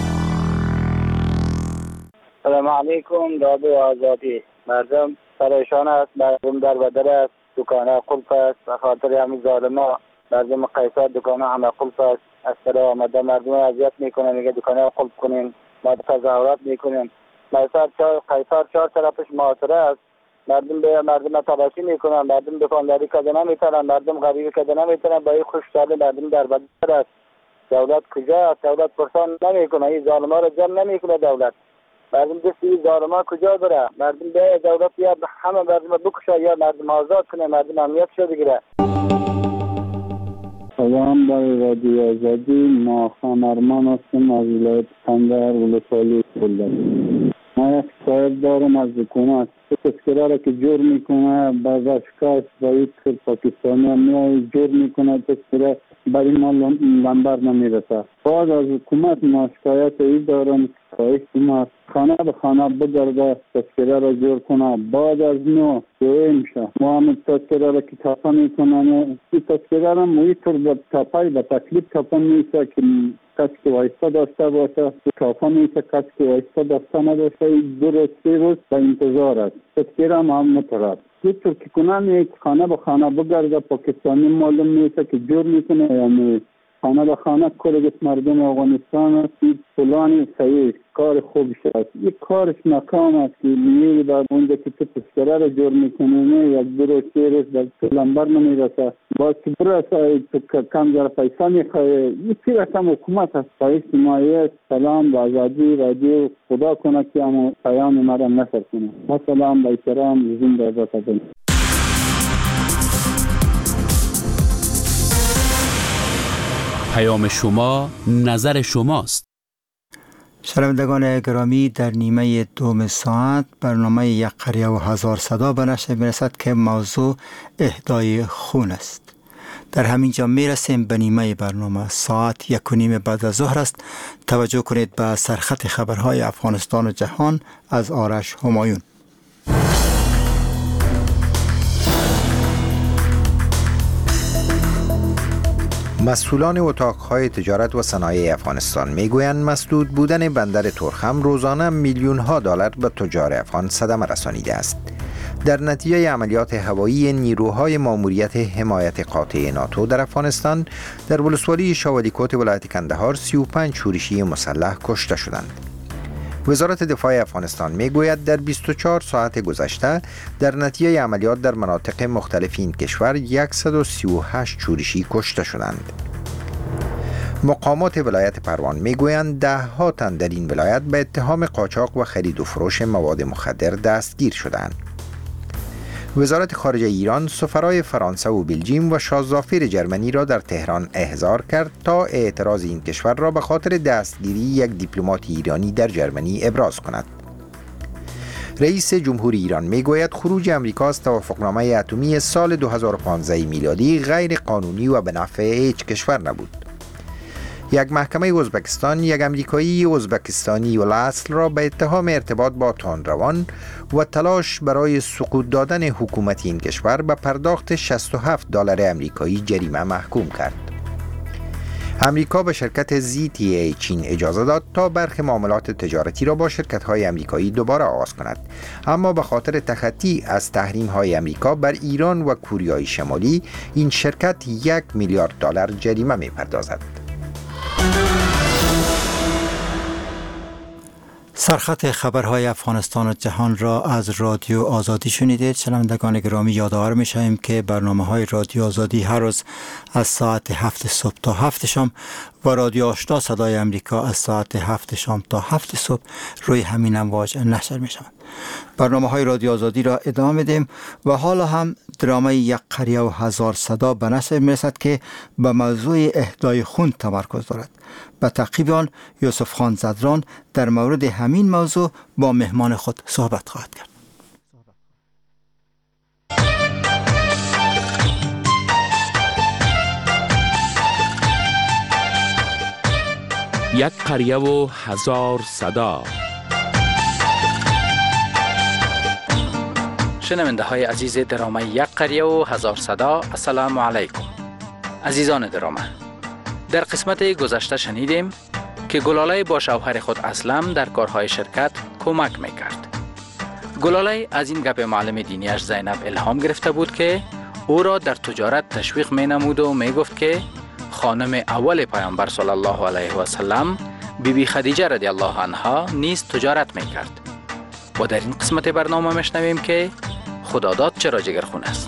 سلام علیکم. رادیو آزادی. مردم پریشان است، مردم در بدر است، دکانه قلف است به خاطر همین ظالما. مردم قیصر دکانه همه قلف است، از سر آمده مردم اذیت میکنن، میگه دکانه قلف کنین، ما تظاهرات میکنیم. قیصر 4 طرفش محاصره است، مردم تلاشی میکنن، مردم دکانداری کده نمیتونن، مردم غریبی کده نمیتونن، با این خوشحال مردم در بدر است. دولت کجا است؟ دولت پرسان نمیکنه، این ظالما را جمع نمیکنه دولت. مردم دستی ظالما کجا داره؟ مردم به دولت یا همه مردم بکشه یا مردم آزاد کنه، مردم امنیت شو بگیره. سلام برای رادیو آزادی. ما خمرمان هستم از ولایت قندهر ولسوالی بولدک. ما یک شکایت دارم از حکومت. تذکره را که جور میکنه به رشکاش و یک پاکستانی هم جور میکنه، تذکره برای ما لنبر نمیرسه. بعد از حکومت ما شکایت ای دارم که حکومت خانه به خانه بگرده تذکره را جور کنه. بعد از نو جوه میشه ما هم تذکره را که تاپا میکنن، این تذکره را موی طور به تاپای به تکلیف تاپا میشه که کسی که وایستا داشته باشه، کافا نیست کسی که وایستا داشته نداشته. دو روز 3 روز به انتظار است. تذکره هم مطرد که ترکی کنن یک خانه به خانه بگرده، پاکستانی معلوم نیست که جور میکنه یا نه. خانه به خانه کلگت مردم افغانستان است. فلانی صحیح کار خوبش است، یک کارش ناکام است که میگه در اونجا که تو تذکره را جور میکنه یک 2 روز 3 روز در لنبر نمیرسه، باز که برسه تو کم ذره پیسه میخواه. یک چیز هم حکومت است پایش مایه. سلام و آزادی رادیو، خدا کنه که همون پیام مرا نشر کنه. با سلام با احترام، زنده باشد. پیام شما، نظر شماست. شنوندگان گرامی، در نیمه دوم ساعت برنامه یک قریه و هزار صدا به نشر میرسد که موضوع اهدای خون است. در همین جا میرسیم به نیمه برنامه. ساعت 1:30 بعد از ظهر است. توجه کنید به سرخط خبرهای افغانستان و جهان از آرش همایون. مسئولان اتاقهای تجارت و صنایع افغانستان میگویند مسدود بودن بندر ترخم روزانه میلیون‌ها دلار به تجار افغان صدمه رسانیده است. در نتیجه عملیات هوایی نیروهای ماموریت حمایت قاطع ناتو در افغانستان در ولسوالی شاولیکوت ولایت کندهار 35 شورشی مسلح کشته شدند. وزارت دفاع افغانستان میگوید در 24 ساعت گذشته در نتیجه عملیات در مناطق مختلف این کشور 138 شورشی کشته شدند. مقامات ولایت پروان میگویند 10 تن در این ولایت به اتهام قاچاق و خرید و فروش مواد مخدر دستگیر شدند. وزارت خارجه ایران سفرای فرانسه و بلژیم و شاهزافیر جرمنی را در تهران احضار کرد تا اعتراض این کشور را به خاطر دستگیری یک دیپلمات ایرانی در جرمنی ابراز کند. رئیس جمهور ایران میگوید خروج امریکا از توافقنامه اتمی سال 2015 میلادی غیر قانونی و به نفع هیچ کشور نبود. یک محکمه ازبکستان یک امریکایی ازبکستانی الاصل را به اتهام ارتباط با تندروان و تلاش برای سقوط دادن حکومت این کشور به پرداخت 67 دلار امریکایی جریمه محکوم کرد. امریکا به شرکت ZTE چین اجازه داد تا برخی معاملات تجارتی را با شرکت‌های امریکایی دوباره آغاز کند، اما به خاطر تخطی از تحریم‌های امریکا بر ایران و کوریای شمالی این شرکت 1 میلیارد دلار جریمه می‌پردازد. سرخط خبرهای افغانستان و جهان را از رادیو آزادی شنیدید. شنوندگان گرامی، یادآور می‌شویم که برنامه‌های رادیو آزادی هر روز از ساعت 7 صبح تا 7 شام و رادیو آشنا صدای امریکا از ساعت 7 شام تا 7 صبح روی همین امواج نشر می‌شوند. برنامه‌های رادیو آزادی را ادامه می‌دیم و حالا هم درامای یک قریه و هزار صدا به نشر می‌رسد که به موضوع اهدای خون تمرکز دارد. به تعقیب آن یوسف خان زدران در مورد همین موضوع با مهمان خود صحبت خواهد کرد. یک قریه و هزار صدا. شنونده های عزیز درامه یک قریه و هزار صدا، السلام علیکم. عزیزان درامه، در قسمت گذشته شنیدیم که گلاله با شوهر خود اسلم در کارهای شرکت کمک میکرد. گلاله از این گپ معلم دینیش زینب الهام گرفته بود که او را در تجارت تشویق می نمود و می گفت که خانم اول پیامبر صلی الله علیه و سلم بیبی خدیجه رضی الله عنها نیز تجارت می کرد. و در این قسمت برنامه میشنویم که خداداد چرا جگرخون است.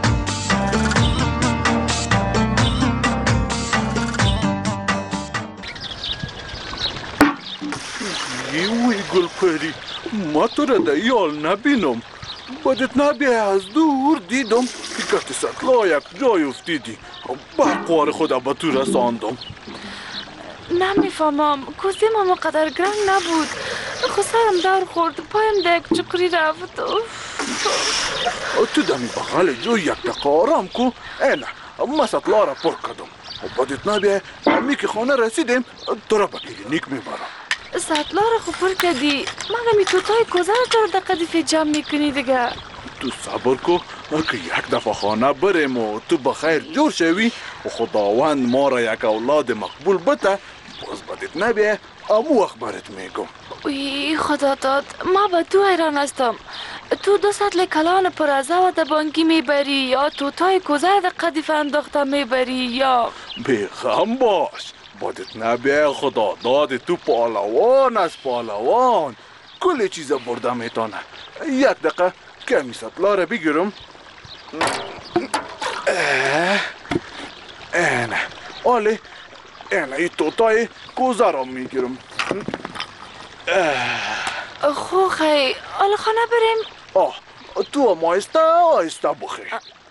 وی گلپری، ما تو را در یال نبینم. بدت نبیه از دور دیدم که کت سطلا یک جای افتیدی. برقوار خدا به تو رساندم. نمیفهمم، کوزیم هم قدر گرنگ نبود. خود سرم دور خورد، پایم دیگ چکری رفت. تو دمی بغل جو یک دقیقه آرام کو. اینه ما سطلا را پر کدم. بدت نبیه همی که خانه رسیدیم تو را به کلینیک میبرم. سطلا را خوب پر کردی، مگه می توتای کوزه را در قدیفه جمع میکنی دیگه. تو صبر کو که یک دفعه خانه بریم و تو بخیر جور شوی و خداوند ما را یک اولاد مقبول بده، باز بادت نبیه امو وقت برات میگم. وی خدا داد، ما به تو حیران هستم. تو 200 کلان پرازه و دبانگی میبری یا تو تای کوزه در قدیفه انداخته میبری یا بیخم باش. بادت نبیه خدا داد تو پالوان از پالوان. کل چیز برده میتونه. یک دقیقه کمی سطلا را بگیرم. اینه آلی اینه ای توتای کوزه را میگیرم. خو خی آل خانه بریم. تو هم آیسته بخی.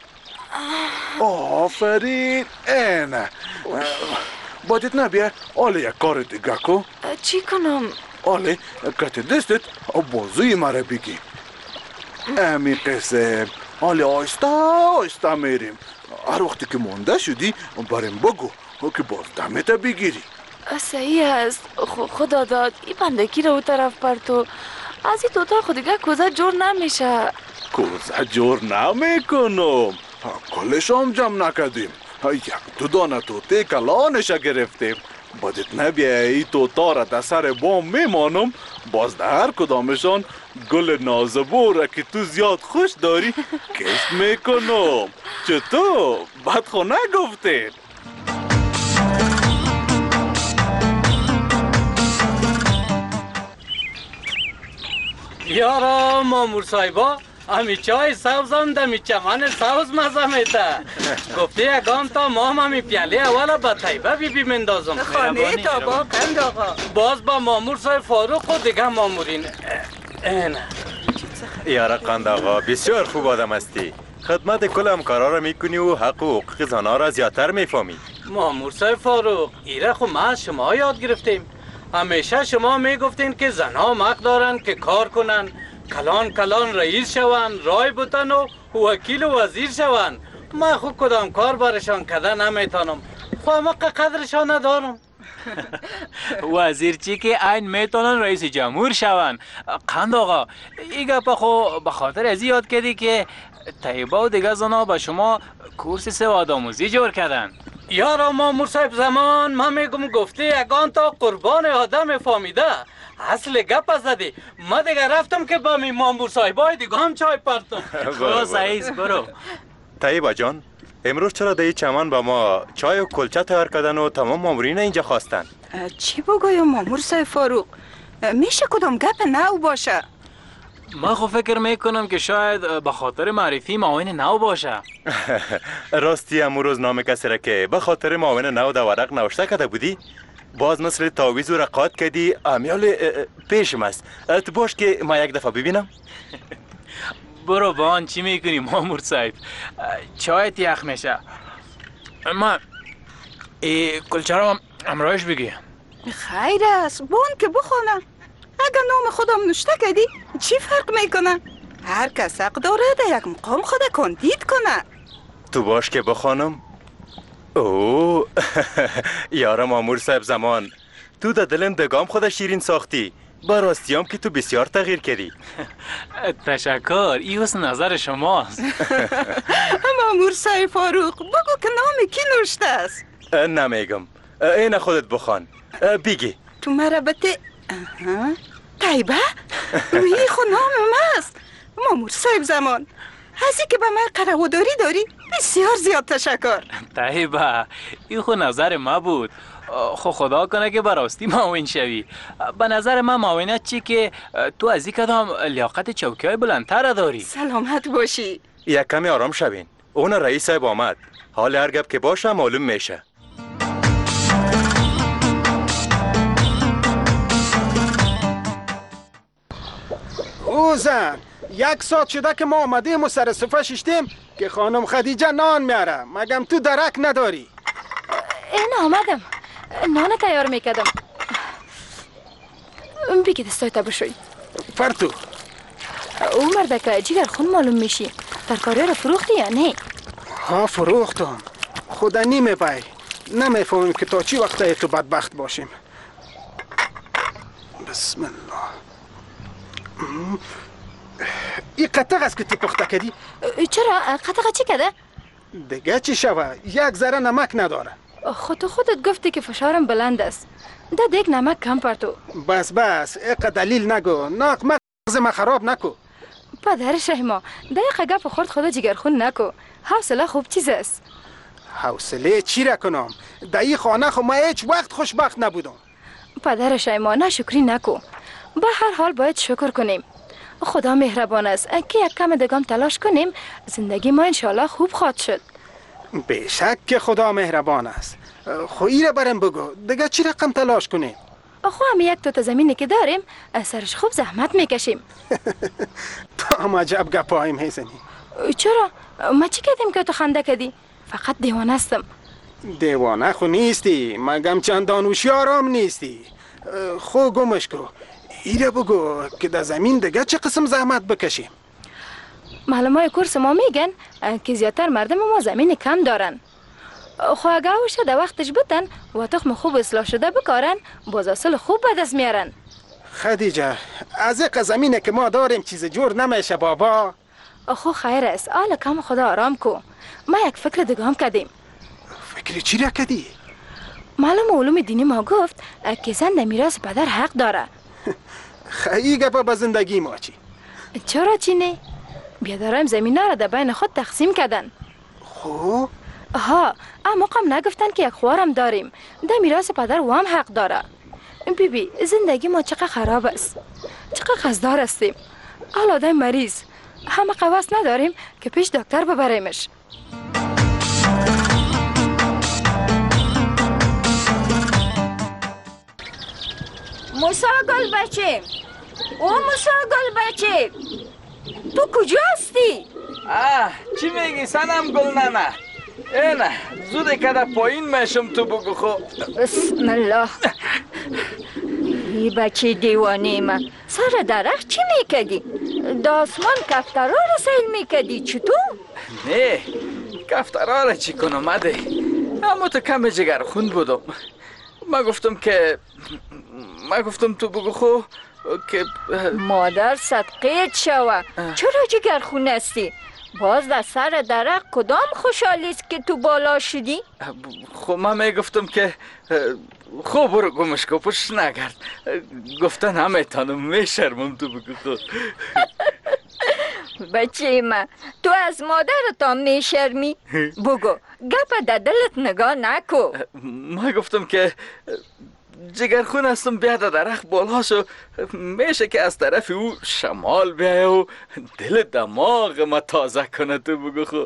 آفرین. اینه بادت نبیه آلی یک کار دیگه کو. چی کنم؟ آلی کت دستت بازوی مرا بگی. امی قسم آلی آیسته میریم. هر وقتی که مونده شدی بریم بگو که باز دمت بگیری. صحیح است. خدا داد این بندگی رو طرف پر تو از این توتا خودیگه کوزه جور نمیشه. کوزه جور نمیکنم. کلش هم جمع نکدیم. یک دو دانه توته کلانش گرفتیم. بادت نبیه ای توتا را در سر بام میمانم. باز در هر کدامشان گل نازبور که تو زیاد خوش داری کشت میکنم. چطور؟ بد خو نگفتید؟ یارا مامور صاحبا همی چای سبز هم دمی چمن سبز مزه میده. گفتی یکان تا ما هم همی پیاله اولا با طیبه بی مندازم. خانه تا با قند آقا. باز با مامور صاحب فاروق و دیگه مامورین. اینه یارا قند آقا بسیار خوب آدم هستی. خدمت کل همکارا را میکنی و حق و حقوق زنها را زیادتر میفهمی. مامور صاحب فاروق ایره خو ما از شما یاد گرفتیم. همیشه شما میگفتین که زنها حق دارن که کار کنن، کلان رئیس شون، رای بودن و وکیل و وزیر شون. ما خود کدام کار برشان کده نمیتونم. فهمق قدرشان ندارم. وزیر چی که این میتونن رئیس جمهور شون. قند آقا ای گپ خو به خاطر از یاد کردی که طیبه و دیگه زنا به شما کورس سواد آموزی جور کردن. یارا مامور صاحب زمان ما میگم گفتی یگان تا قربان آدم فهمیده. اصل گپ زدی. ما دیگه رفتم که با می مامور صاحبای دیگه هم چای پرتم. خلاص عیز برو. طیبه جان امروز چرا در چمن با ما چای و کلچه تیار کردن و تمام مامورین اینجا خواستن؟ چی بگویم مامور صاحب فاروق؟ میشه کدام گپ نو باشه؟ ما خو فکر میکنم که شاید به خاطر معرفی معاون نو باشه. راستی امروز نام کسی را که به خاطر معاون نو در ورق نوشته کرده بودی باز مثل تعویض و رقات کردی امیال پیشم است. تو باش که ما یک دفعه ببینم. برو بان چی میکنی مامور صاحب؟ چایت یخ میشه. اما کلچه رو امرایش بگی. خیر است بون که بخونم. اگر نام خودم نوشته کردی چی فرق میکنه؟ هر کس حق داره در یک مقام خود کاندید کنه. تو باش که بخوانم. اوه یارا مامور صاحب زمان تو در دلم دگام خود شیرین ساختی. با راستیام که تو بسیار تغییر کردی. تشکر این حسن نظر شماست. مامور صاحب فاروق بگو که نام کی نوشته است؟ نمیگم. این خودت بخوان. بگی تو مربطه طیبه؟ وی خو نام ماست. مامور صاحب زمان هستی که به من قراردادی داری بسیار زیاد تشکر. طیبه این خو نظر ما بود. خو خدا کنه که براستی معاون شوی. به نظر من معاونت چی که تو از این کدام لیاقت چوکی های بلندتر داری. سلامت باشی. یک کمی آرام شوین. اون رئیس صاحب آمد. حال هر گپ که باشه معلوم میشه. او زن 1 ساعت شده که ما آمدیم و سر صفحه ششتیم که خانم خدیجه نان میاره. مگم تو درک نداری؟ این آمدم نان تیار میکردم. بگی دستای تا بشوی. پرتو او مردکه جگر خون معلوم میشی. ترکاری رو فروختی یا نه؟ ها فروختم. خدا نیمه پای نمیفهمیم که تا چی وقته تو بدبخت باشیم. بسم الله. این قطق است که تو پخته کردی؟ چرا؟ قطق چی کده؟ دیگه چی شوه؟ یک ذره نمک نداره. خودت گفتی که فشارم بلند است. ده دیگ نمک کم پرتو. بس اقا دلیل نگو. ناق مغز ما خراب نکو. پدر شهما دقیقه گپ خورد خدا جگرخون نکو. حوصله خوب چیز است. حوصله چی را کنم؟ در این خانه خو ما هیچ وقت خوشبخت نبودم. پدر شهما نشکری نکو. به هر حال باید شکر کنیم. خدا مهربان است که یک کم دگام تلاش کنیم زندگی ما انشالله خوب خواهد شد. به شک که خدا مهربان است. خو ایره برم بگو دیگه چی رقم تلاش کنیم؟ خو هم یک توت زمینی که داریم سرش خوب زحمت میکشیم. تو هم عجب گپایم هیزنی. چرا؟ ما چی کردیم که تو خنده کردی؟ فقط دیوانه استم. دیوانه خو نیستی، مگم چندان هوشیارم نیستی. خو گمش کو. ایره بگو که در زمین دیگه چه قسم زحمت بکشیم؟ معلومای کورس ما میگن که زیادتر مردم ما زمین کم دارن. خو اگه اوشه در وقتش بتن و تخم خوب اصلاح شده بکارن باز اصل خوب به دست میارن. خدیجه از یک زمینه که ما داریم چیز جور نمیشه بابا. خو خیر است آل کم خدا آرام کو. ما یک فکر دیگه هم کردیم. فکر چی را کردی؟ معلوم علوم دینی ما گفت که زن در میراث پدر حق داره. خیلی گپا به زندگی ما چی؟ چرا چی نه؟ بیادارم زمینه را در بین خود تقسیم کردن. خب؟ ها اما قم نگفتن که یک خوارم داریم. در میراث پدر و هم حق داره. بی زندگی ما چقدر خراب است. چقدر قصدار هستیم. حالا آدم مریض. همه قواس نداریم که پیش دکتر ببریمش. موسی گل بچه، موسی گل بچه، تو کجا هستی؟ چی میگی سنم گل ننه؟ اینه زود کده پایین میشم تو بگو خو. بسم الله. ای بچه دیوانه من سر درخت چی میکدی؟ داسمان کفترها رو سیل میکدی چطور؟ نه کفترها رو چی کنم مده؟ اما تو کم جگر خوند بودم. ما گفتم تو بگو خو که مادر صدقیت شوه. چرا جگر خون هستی؟ باز در سر درخت کدام خوشحالی است که تو بالا شدی؟ خب من میگفتم که خوب برو گمش کو پشت نگرد. گفتن همه تانم میشرمم تو بگو خو. بچه من تو از مادرتان میشرمی؟ بگو گپ در دلت نگاه نکو. من گفتم که جگرخون هستم بیاد درخت بالا شو میشه که از طرف او شمال بیایه و دل دماغ ما تازه کنه تو بگو خو.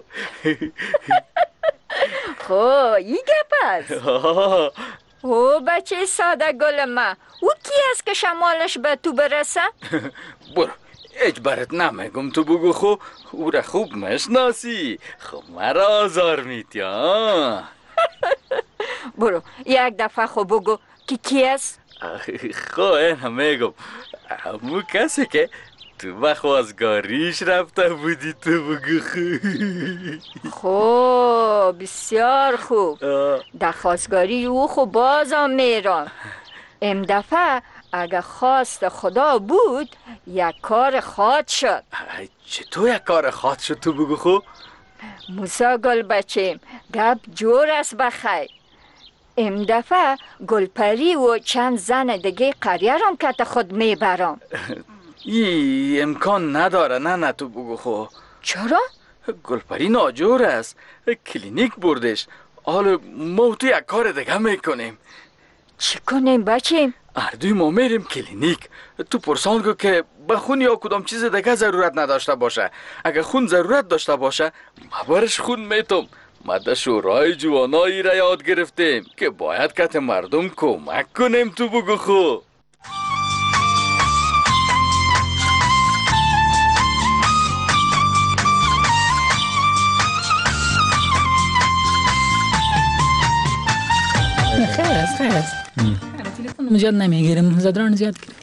خو ای گپ است. او بچه ساده گل ما او کی است که شمالش به تو برسه؟ برو اجبرت نمیگم تو بگو خو او را خوب مشناسی. خب مرا آزار میتی ها. برو یک دفعه خو بگو که کی است؟ خو این هم میگم همون کسی که تو بخواستگاریش رفته بودی تو بگو خو بسیار خوب. در خواستگاری او خو بازم میرم. ام دفعه اگه خواست خدا بود یک کار خاط شد. چطور یک کار خاط شد تو بگو خو؟ موسی گل بچیم گپ جور است بخیر. ام دفعه گلپری و چند زن دیگه قریه رام که خود میبرم. ای امکان نداره نه تو بگو خو. چرا؟ گلپری ناجور است. کلینیک بردش. حالا ما تو یک کار دیگه میکنیم. چی کنیم بچیم؟ اردوی ما میریم کلینیک. تو پرسان کو که به خون یا کدام چیز دیگه ضرورت نداشته باشه. اگه خون ضرورت داشته باشه ما برش خون میتم. ما در شورای جوانایی را یاد گرفتیم که باید که مردم کمک کنیم تو بگو خو. خیر است تلفن زیاد نمیگیریم زدران زیاد گیریم.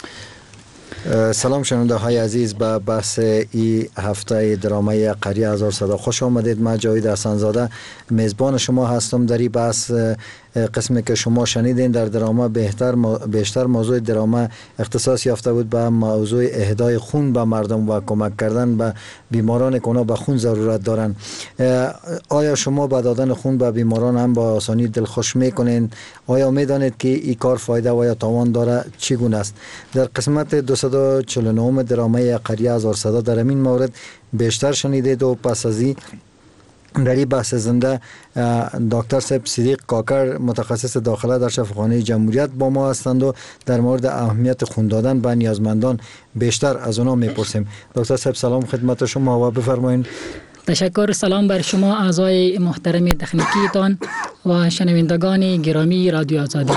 سلام شنونده های عزیز، به بحث ای هفته درامای قریه هزار صدا خوش آمدید. من جاوید حسن زاده میزبان شما هستم. در این بحث قسمی که شما شنیدین در درامه بیشتر موضوع درامه اختصاص یافته بود به موضوع اهدای خون به مردم و کمک کردن به بیماران که اونا به خون ضرورت دارن. آیا شما به دادن خون به بیماران هم با آسانی دلخوش میکنین؟ آیا میدانید که این کار فایده و یا تاوان داره؟ چگونه است؟ در قسمت 249 درامه قریه هزار صدا در این مورد بیشتر شنیدید و پس از این در این بحث زنده دکتر صاحب صدیق کاکر متخصص داخله در شفاخانه جمهوریت با ما هستند و در مورد اهمیت خون دادن به نیازمندان بیشتر از اونا میپرسیم. دکتر صاحب سلام خدمت شما و بفرمایید. تشکر. سلام بر شما اعضای محترم تکنیکیتان و شنوندگان گرامی رادیو آزادی.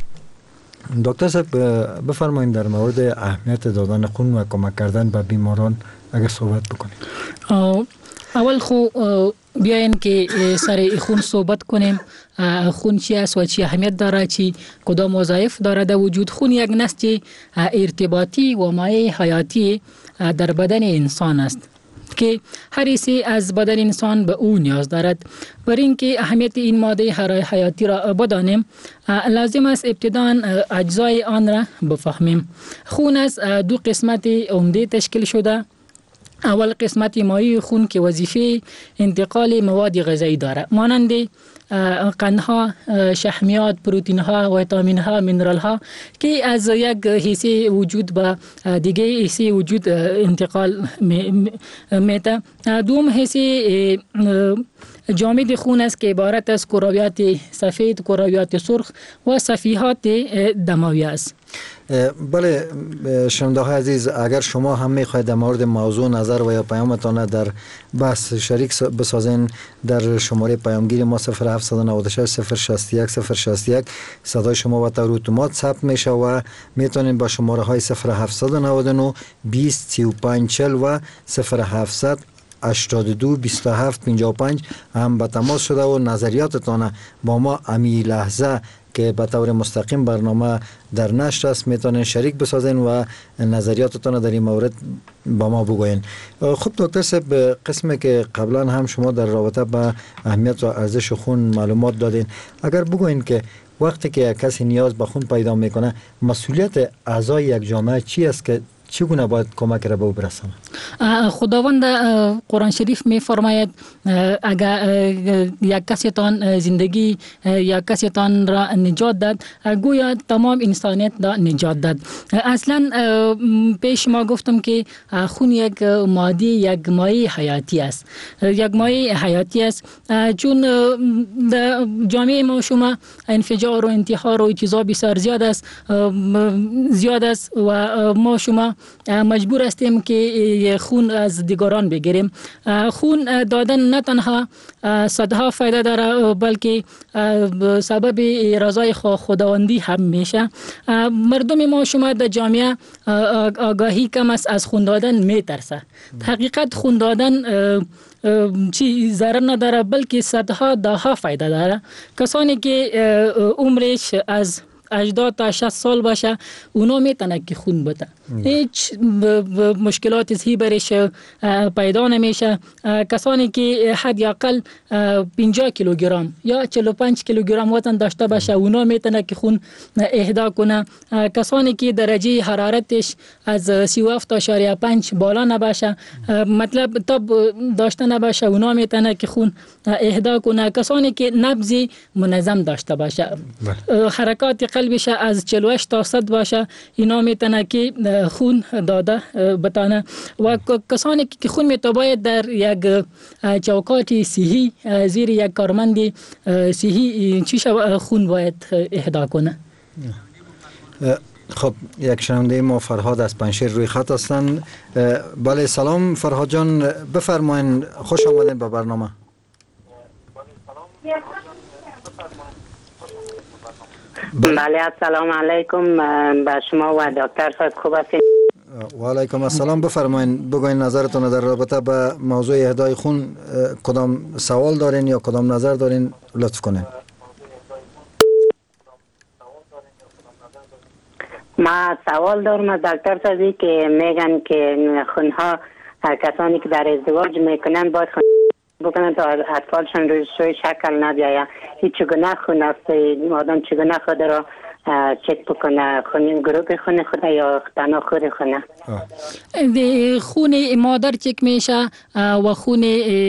دکتر صاحب بفرمایید در مورد اهمیت دادن خون و کمک کردن به بیماران اگر صحبت بکنید. اول خو بیاین که سر خون صحبت کنیم. خون چی است و چی اهمیت داره، چی کدام وظایف داره در وجود. خون یک نسج ارتباطی و مایع حیاتی در بدن انسان است که هر حصه از بدن انسان به او نیاز دارد. برای اینکه اهمیت این ماده حیاتی را بدانیم لازم است ابتداً اجزای آن را بفهمیم. خون از دو قسمت عمده تشکیل شده. اول قسمت مایع خون که وظیفه انتقال مواد غذایی داره، مانند قندها، شحمیات، پروتین ها، ویتامین ها، مینرال ها که از یک حصه وجود به دیگه حصه وجود انتقال میته. دوم حصه جامد خون است که عبارت از کرویات سفید، کرویات سرخ و صفیحات دموی است. بله شنونده های عزیز، اگر شما هم میخواید در مورد موضوع نظر و یا پیامتان در بحث شریک بسازین در شماره پیامگیر ما 0796 061 061 صدای شما و طور اتومات ثبت میشه و میتونین با شماره های 0799 20 35 40 و 0700 82 27 55 هم به تماس شده و نظریاتتان با ما امی لحظه که به طور مستقیم برنامه در نشر است میتونین شریک بسازین و نظریاتتان در این مورد با ما بگوین. خب دکتر صاحب، قسمی که قبلا هم شما در رابطه با اهمیت و ارزش خون معلومات دادین، اگر بگوین که وقتی که کسی نیاز به خون پیدا میکنه مسئولیت اعضای یک جامعه چی است که چگونه باید کمک را به او برساند؟ خداوند قرآن شریف می فرماید اگر یک کسی تان زندگی یک کسی تان را نجات داد گویا تمام انسانیت را نجات داد. اصلا پیش ما گفتم که خون یک ماده، یک مایع حیاتی است، یک مایع حیاتی است. چون در جامعه ما شما انفجار و انتحار و چیزا بسیار زیاد است و ما شما مجبور هستیم که خون از دیگران بگیریم. خون دادن نه تنها صدها فایده داره بلکه سبب رضای خداوندی هم میشه. مردم ما شما در جامعه آگاهی کم است، از خون دادن میترسه. حقیقت خون دادن چی ضرر نداره بلکه صدها دهها فایده داره. کسانی که عمرش از 80 تا 60 سال باشه اونا میتونه که خون بده، هیچ مشکلات زی برش پیدا نمیشه. کسانی که حداقل 50 کیلوگرم یا 45 کیلوگرم وزن داشته باشه اونا میتونه که خون اهدا کنه. کسانی که درجه حرارتش از 37.5 بالا نباشه، مطلب تب داشته نباشه، اونا میتونه که خون اهدا کنه. کسانی که نبض منظم داشته باشه، حرکات قلبش از 48 تا 100 باشه، اینا میتونه که خون داده بتانه. و کسانی که خون میتواید در یک چوکاتی صحی زیر یک کارمند صحی چیشه خون باید اهدا کنه. خب یک شنونده ما فرهاد از پنشیر روی خط هستن. بله سلام فرهاد جان، بفرمایید، خوش آمدین به برنامه. بله السلام علیکم به شما و دکتر صاحب، خوب هستین؟ و علیکم السلام. بفرمایید بگوین نظرتون در رابطه با موضوع اهدای خون. کدام سوال دارین یا کدام نظر دارین لطف کنین. ما سوال دارم از دکتر صاحبی که میگن که خونها کسانی که در ازدواج میکنن باید بکنن تا اطفالشان روی شکل نبیاید. هیچ چگونه خون است آدم چگونه خود را چک بکنه، خون گروه خون خود یا تنها خود خونه. خون مادر چک میشه و خون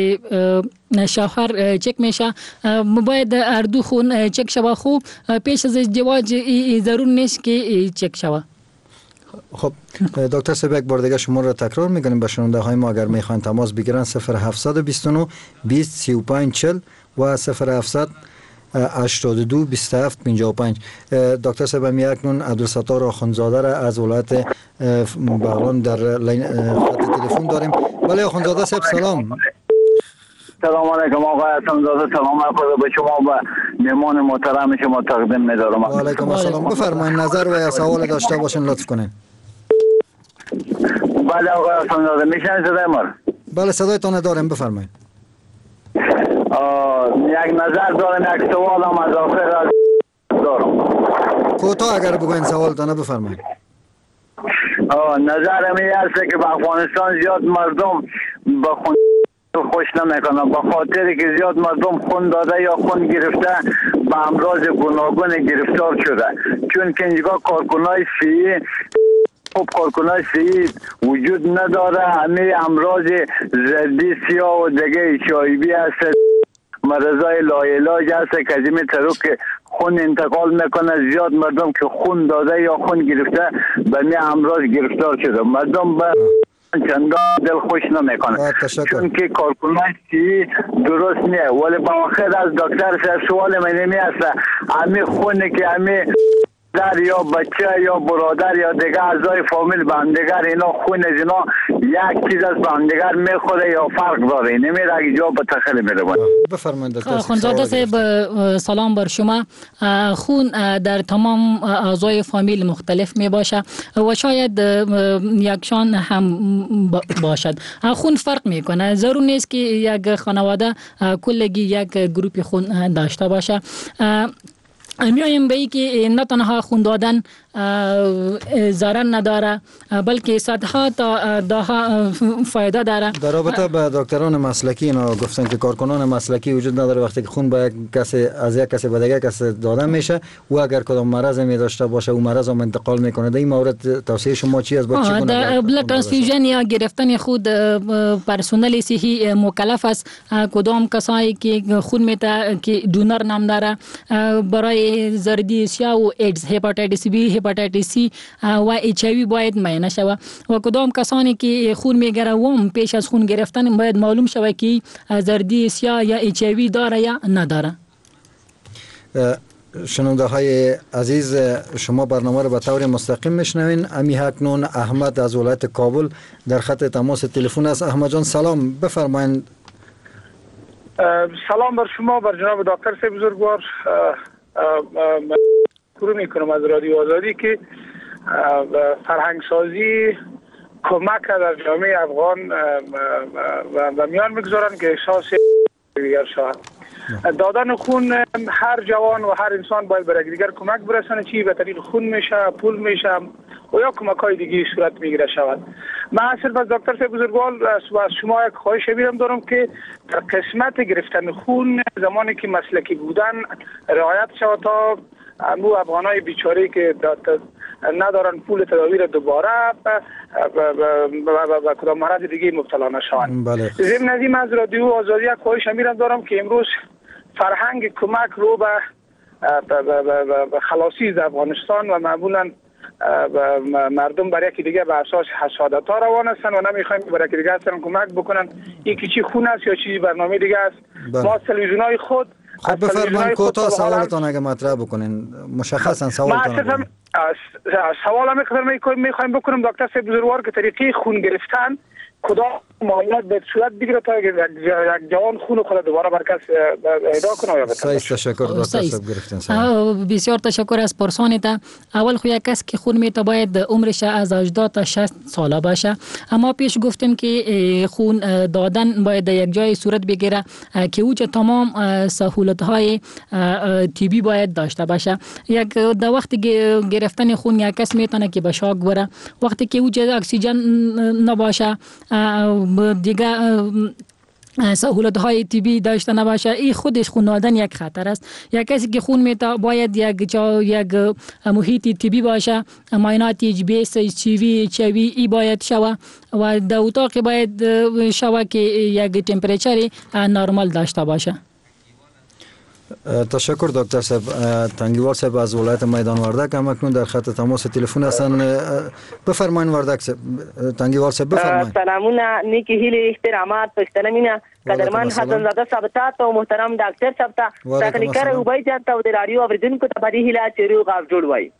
شوهر چک میشه. باید اردو خون چک شوه. خوب پیش از ازدواج ضرور نیست که چک شوه. خب دکتر صاحب یک بار دیگه شما را تکرار میکنیم به شنونده های ما اگر میخواین تماس بگیرن 0729 20 35 40 و 0700 82 27 55. دکتر صاحب میاکنون عبدالستار آخوندزاده را از ولایت بغلان در خط تلفن داریم. بله آخوندزاده صاحب سلام. سلام علیکم آقای حسن‌زاده، سلام خدا به شما و مهمان محترم شما تقدیم می‌دارم. و علیکم السلام. بفرمایید نظر و یا سوال داشته باشین لطف کنین. بله آقای حسن‌زاده میشنید صدای ما؟ بله صدایتان داریم بفرمایید. یک نظر دارم، یک سوال هم از آخر دارم. کوتاه اگر بگوین سوالتان بفرمایید. نظرم این است که به افغانستان زیاد مردم به خون خوش نمیکنن، به خاطری که زیاد مردم خون داده یا خون گرفته به امراض گوناگون گرفتار شده. چون که اینجا کارکنای صحی خب کارکنای صحی وجود نداره، همه امراض زردی سیاه و دیگه HIV هست، مرضای لاعلاج هست که از این طرق که خون انتقال میکنه. زیاد مردم که خون داده یا خون گرفته به می امراض گرفتار شده. مردم به چندان دل خوش نمیکنه چون که کارکنان صحی درست نیه. ولی با آخر از دکتر صاحب سوال من نمی است همه خونه که همه در یا بچه یا برادر یا دیگه اعضای فامیل به همدیگر اینا خون از اینا یک چیز از به همدیگر میخوره یا فرق داره نمیره اگه جا به تخیل میره. بفرمایید دکتر. آخوندزاده صاحب سلام بر شما. خون در تمام اعضای فامیل مختلف می باشه و شاید یکشان هم باشد. خون فرق میکنه. ضرور نیست که یک خانواده کلگی یک گروپ خون داشته باشه. میایم به ای که نه تنها خون دادن ضرر نداره بلکه صدها تا دهها فایده داره. در رابطه با دکتران مسلکی اینا گفتن که کارکنان مسلکی وجود نداره وقتی که خون به یک کسی از یک کسی به دیگر کسی داده میشه و اگر کدام مرض می داشته باشه او مرض هم انتقال میکنه. در این مورد توصیه شما چی است؟ با چگونه بلاد ترانسفیوژن یا گرفتن خود پرسنل صحی مکلف است. کدام کسایی که خون میده که دونر نام داره برای زردی سیاه و ایدز، هپاتیتس بی، هپاتیتس سی و اچ آی وی باید معاینه شود و کدام کسانی که خون میگیره و پیش از خون گرفتن باید معلوم شود که زردی سیاه یا اچ آی وی داره یا نداره. شنونده های عزیز شما برنامه رو به طور مستقیم میشنوین. امی اکنون احمد از ولایت کابل در خط تماس تلفن است. احمد جان سلام بفرمایید. سلام بر شما، بر جناب دکتر صاحب بزرگوار. شکر میکنم از رادیو آزادی که فرهنگ سازی کمک در جامعه افغان و میان میگذارن که احساس دیگر شود. دادن خون هر جوان و هر انسان باید برای دیگر کمک برسانه، چی به طریق خون میشه، پول میشه و یا کمک های دیگه صورت میگیره شود. من صرف از دکتر صاحب بزرگوار و از شما یک خواهش میرم دارم که در قسمت گرفتن خون زمانی که مسلکی بودن رعایت شود تا امو افغانای بیچاره که ندارن پول تداوی را دوباره و کدام مرض دیگه مبتلا نشوند. ضمن از این از رادیو آزادی یک خواهش میرم دارم که امروز فرهنگ کمک رو به خلاصی از افغانستان و معمولا مردم برای یکی دیگه به اساس حسادت ها روان هستن و نمیخوایم برای یکی دیگه هستن کمک بکنن. یکی چی خون است یا چیزی برنامه دیگه است. ما تلویزیون های خود خب بفرمایید کوتاه سوالتان اگه مطرح بکنین مشخصا سوالتان. سوالم میخوایم بکنم دکتر صاحب بزرگوار که طریقه خون گرفتن کدام معاملات به صورت بگیره تا یک جوان خون خود دوباره بر کس اهدا کنه یا بکنه. تشکر دکتر صاحب گرفتن. بسیار تشکر از پرسانت. اول خو یک کس که خون میته باید عمرش از 80 تا 60 ساله باشه. اما پیش گفتیم که خون دادن باید یک جای صورت بگیره که اوج تمام سهولت های طبی باید داشته باشه. یک در وقتی گرفتن خون یک کس میتونه که به شاک بره، وقتی که اوج اکسیژن نباشه دیگه سهولت های طبی داشته نباشه، این خودش خون دادن یک خطر است. یک کسی که خون میتا باید یک محیط طبی باشه، معاینات HbS HCV ای باید شوه و در اتاق باید شوه که یک تمپریچر نرمال داشته باشه. تشکر دکتر صاحب. تنگیوال صاحب از ولایت میدان وردک هم اکنون در خط تماس تلفن هستن. بفرمایید وردک صاحب. تنگیوال صاحب بفرمایید. سلامونه، نیکی هیله، احترامات، پښتنمینه، قدرمن حسن زاده صاحب ته او محترم ډاکټر صاحب ته، تکنیکر وبای جان ته او د رادیو اوریدونکو ته باندې هیله چیرې غاف جوړ وای.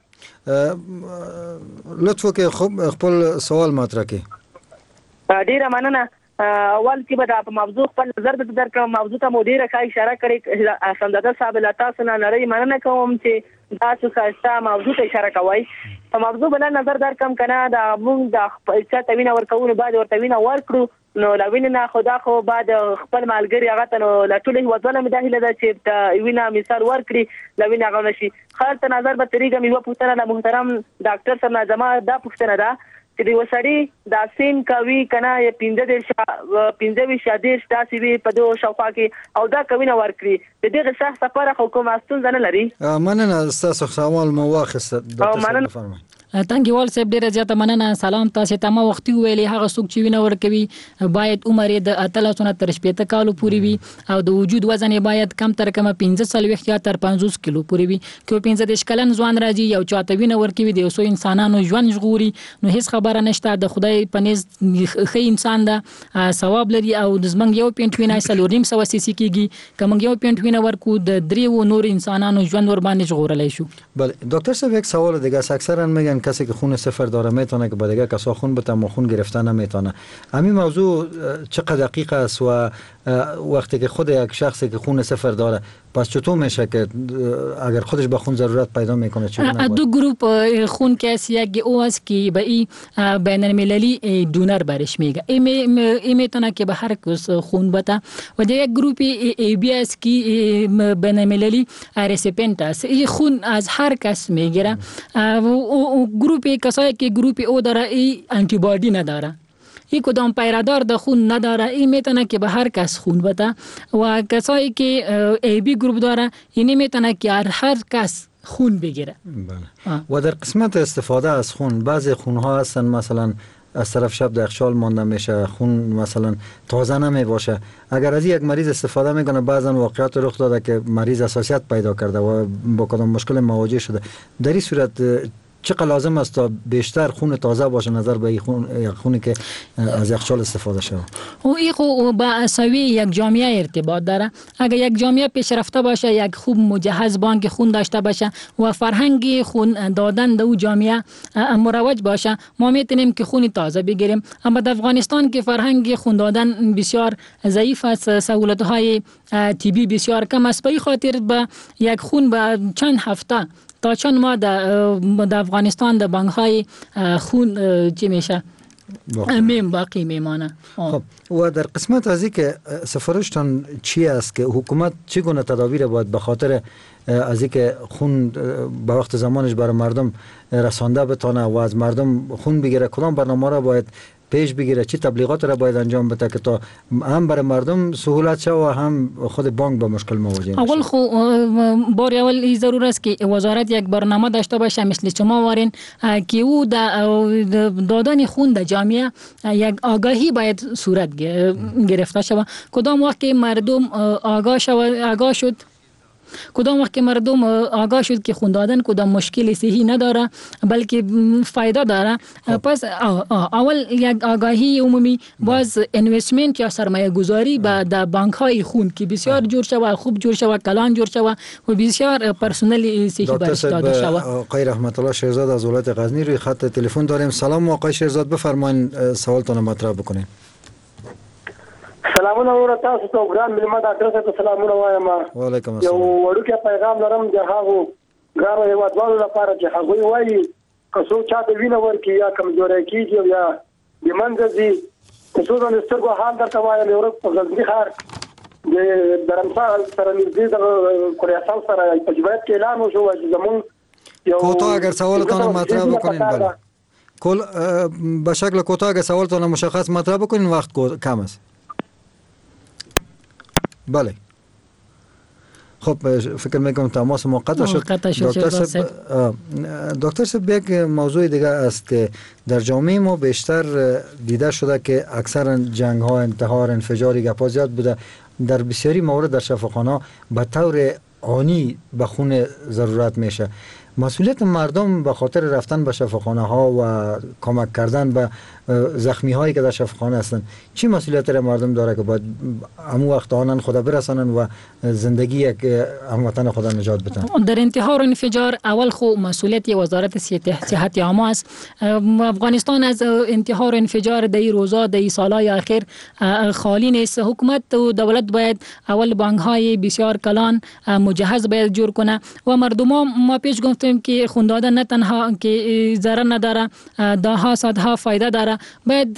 لطف وکړئ خپل سوال مطرح کړئ. ډیره مننه. اول کې به د موضوع خپل نظر درکړم. موضوع ته مو ډیره ښه اشاره کړې. حسن زاده صاحب له تاسو نه نړۍ مننه کوم چې تاسو ښایسته موضوع ته اشاره کوئ. په موضوع بل نظر درکم کنه دا موږ د خپل چا توینه ورکوونه بعد ورته وینه ورکړو نو لوینه نه خدا خو بعد خپل مالګری هغه ته نو لټولې وځنه مداخله ده چې وینه مثال ورکړي لوینه هغه نشي. خیر ته نظر به طریقه میوه پوښتنه د محترم ډاکټر سره نظم دا پوښتنه ده چې دی وسړي دا سین کوي کنه یا 15 شادیر تاسو وی په دوه شوقا کې او دا کوینه ورکړي د دې غصه سفر حکومت استون نه لري. مننه تاسو سوال مو واخیست ډاکټر صاحب فرمایي. تنګیوال صاحب ډیره زیاته مننه. سلام تاسو ته. ما وختي ویلي هغه څوک چې وینه ورکوي باید عمر د 13 تر 15 کالو پورې وي او د وجود وزن باید کم تر کم 15 یا تر 50 کیلو پورې وي. که 15 کلن ځوان راځي یو چاته وینه ورکوي د اوسو انسانانو ژوند ژغوري نو هیڅ خبره نشته. د خدای پنيز ښه انسان ده، ثواب لري او د زمنګ یو پینټ وینه 300 سي کیږي. کوم یو پینټ وینه ورکو د دریو نور انسانانو ژوند ور باندې ژغورلای شو. بله دکتر صاحب یک سوال دیگه است. اکثرا میگن کسی که خون صفر داره میتونه که با دیگه کسا خون بده اما خون گرفتن نمیتونه. همین موضوع چقدر دقیق است و وقتی که خود یک شخصی که خون صفر داره پس چطور میشه که اگر خودش به خون ضرورت پیدا میکنه چگونه؟ دو گروپ خون که است، یک او است که به این بین المللی دونر برش میگه. این میتونه که به هر کس خون بده و یک گروپ ای بی است که بین المللی ریسیپنت است. این خون از هر کس میگیره. و گروپ کسایی که گروپ او داره این آنتی بادی نداره. این کدام پیرادار د خون نداره این میتونه که به هر کس خون بده و کسایی که ای بی گروپ داره این میتونه که هر کس خون بگیره. و در قسمت استفاده از خون بعضی خونها هستن مثلا از طرف شب در یخچال مانده میشه، خون مثلا تازه نمی باشه. اگر از یک مریض استفاده میکنه بعضا واقعات رخ داده که مریض حساسیت پیدا کرده و با کدام مشکل مواجه شده. در این صورت چقدر لازم است تا بیشتر خون تازه باشه نظر به خونی که از یخچال استفاده شده؟ و این خو با سوی یک جامعه ارتباط داره. اگر یک جامعه پیشرفته باشه، یک خوب مجهز بانک خون داشته باشه و فرهنگ خون دادن در او جامعه مروج باشه، ما میتونیم که خون تازه بگیریم. اما در افغانستان که فرهنگ خون دادن بسیار ضعیف است، سهولت های طبی بسیار کم است، به خاطر به یک خون به چند هفته تا چند ماه در افغانستان در بانک های خون چی میشه باقی میمانه. خب و در قسمت از این که سفارشتان چی است که حکومت چگونه تدابیر باید به خاطر از این که خون به وقت زمانش برای مردم رسانده بتانه و از مردم خون بگیره، کدام برنامه را باید پیش بگیره، چی تبلیغات را باید انجام بده که تا هم برای مردم سهولت شه و هم خود بانک با مشکل مواجه نشه؟ اول خو بار اول این ضرور است که وزارت یک برنامه داشته باشه مثل شما وارین که او دادن خون در جامعه یک آگاهی باید صورت گرفته شود. کدام وقت که مردم آگاه شد کدام وقت که مردم آگاه شد که خون دادن کدام مشکل صحی نداره بلکه فایده داره، پس اول یک آگاهی عمومی باز انوستمنت یا سرمایه گذاری به بانک های خون که بسیار جور شود، خوب جور شود، کلان جور شود و بسیار پرسنل صحی برش داده شود. آقای رحمت الله شیرزاد از ولایت غزنی روی خط تلفن داریم. سلام آقای شیرزاد، بفرمایید سوالتون مطرح بکنید. سلامونه ورته تاسو ته ګران ملما ډاکټر صاحب سلامونه وایم. وعلیکم السلام. یو وړوکی پیغام لرم د هغو ګرانو هیوادوالو لپاره چې هغوی وایي که څوک چاته وینه ورکړي یا کمزوری کېږي یا د منځه ځي، که څوک د سترګو حال درته وایم یو ورځ په غزني ښار د درمسال سره نږدې د کوریاسال سره په جبهت کې اعلان وشو چې زمونږ کوتاه اگر سوالتان مطرح بکنین. بله به شکل کوتاه اگر سوالتان مشخص مطرح بکنین، وقت کم است. بله. خب فکر میکنم تماس ما قطع شد. دکتر صاحب یک موضوع دیگه است که در جامعه ما بیشتر دیده شده که اکثرا جنگ ها، انتحار، انفجار گپا زیاد بوده. در بسیاری موارد در شفاخانه به طور آنی به خون ضرورت میشه. مسئولیت مردم به خاطر رفتن به شفاخانه ها و کمک کردن به زخمی هایی که در شفاخانه هستند، چی مسئولیت مردم داره که باید همو وقت آنان خدا برسانن و زندگی یک هموطن خدا نجات بدن؟ در انتحار و انفجار اول خو مسئولیت وزارت صحت عامه است. افغانستان از انتحار و انفجار در روزا در سالهای اخیر خالی نیست. حکومت و دولت باید اول بانک های بسیار کلان مجهز باید جور کنه و مردم ما پیش گفتیم که خون دادن نه تنها که ضرر نداره، دهها صدها فایده داره. باید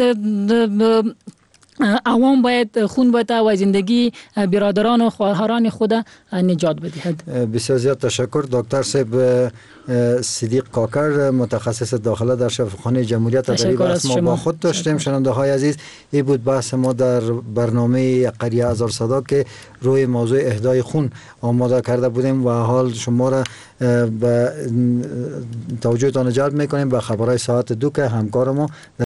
عوام باید خون بده و زندگی برادران و خواهران خود نجات بدهد. بسیار زیاد تشکر. دکتر صاحب صدیق کاکر، متخصص داخله در شفاخانه جمهوریت، در بحث ما با خود داشتیم. شنونده های عزیز، این بود بحث ما در برنامه قریه هزار صدا که روی موضوع اهدای خون آماده کرده بودیم و حال شما را به توجهتان جلب میکنیم به خبرهای ساعت 2 که همکار ما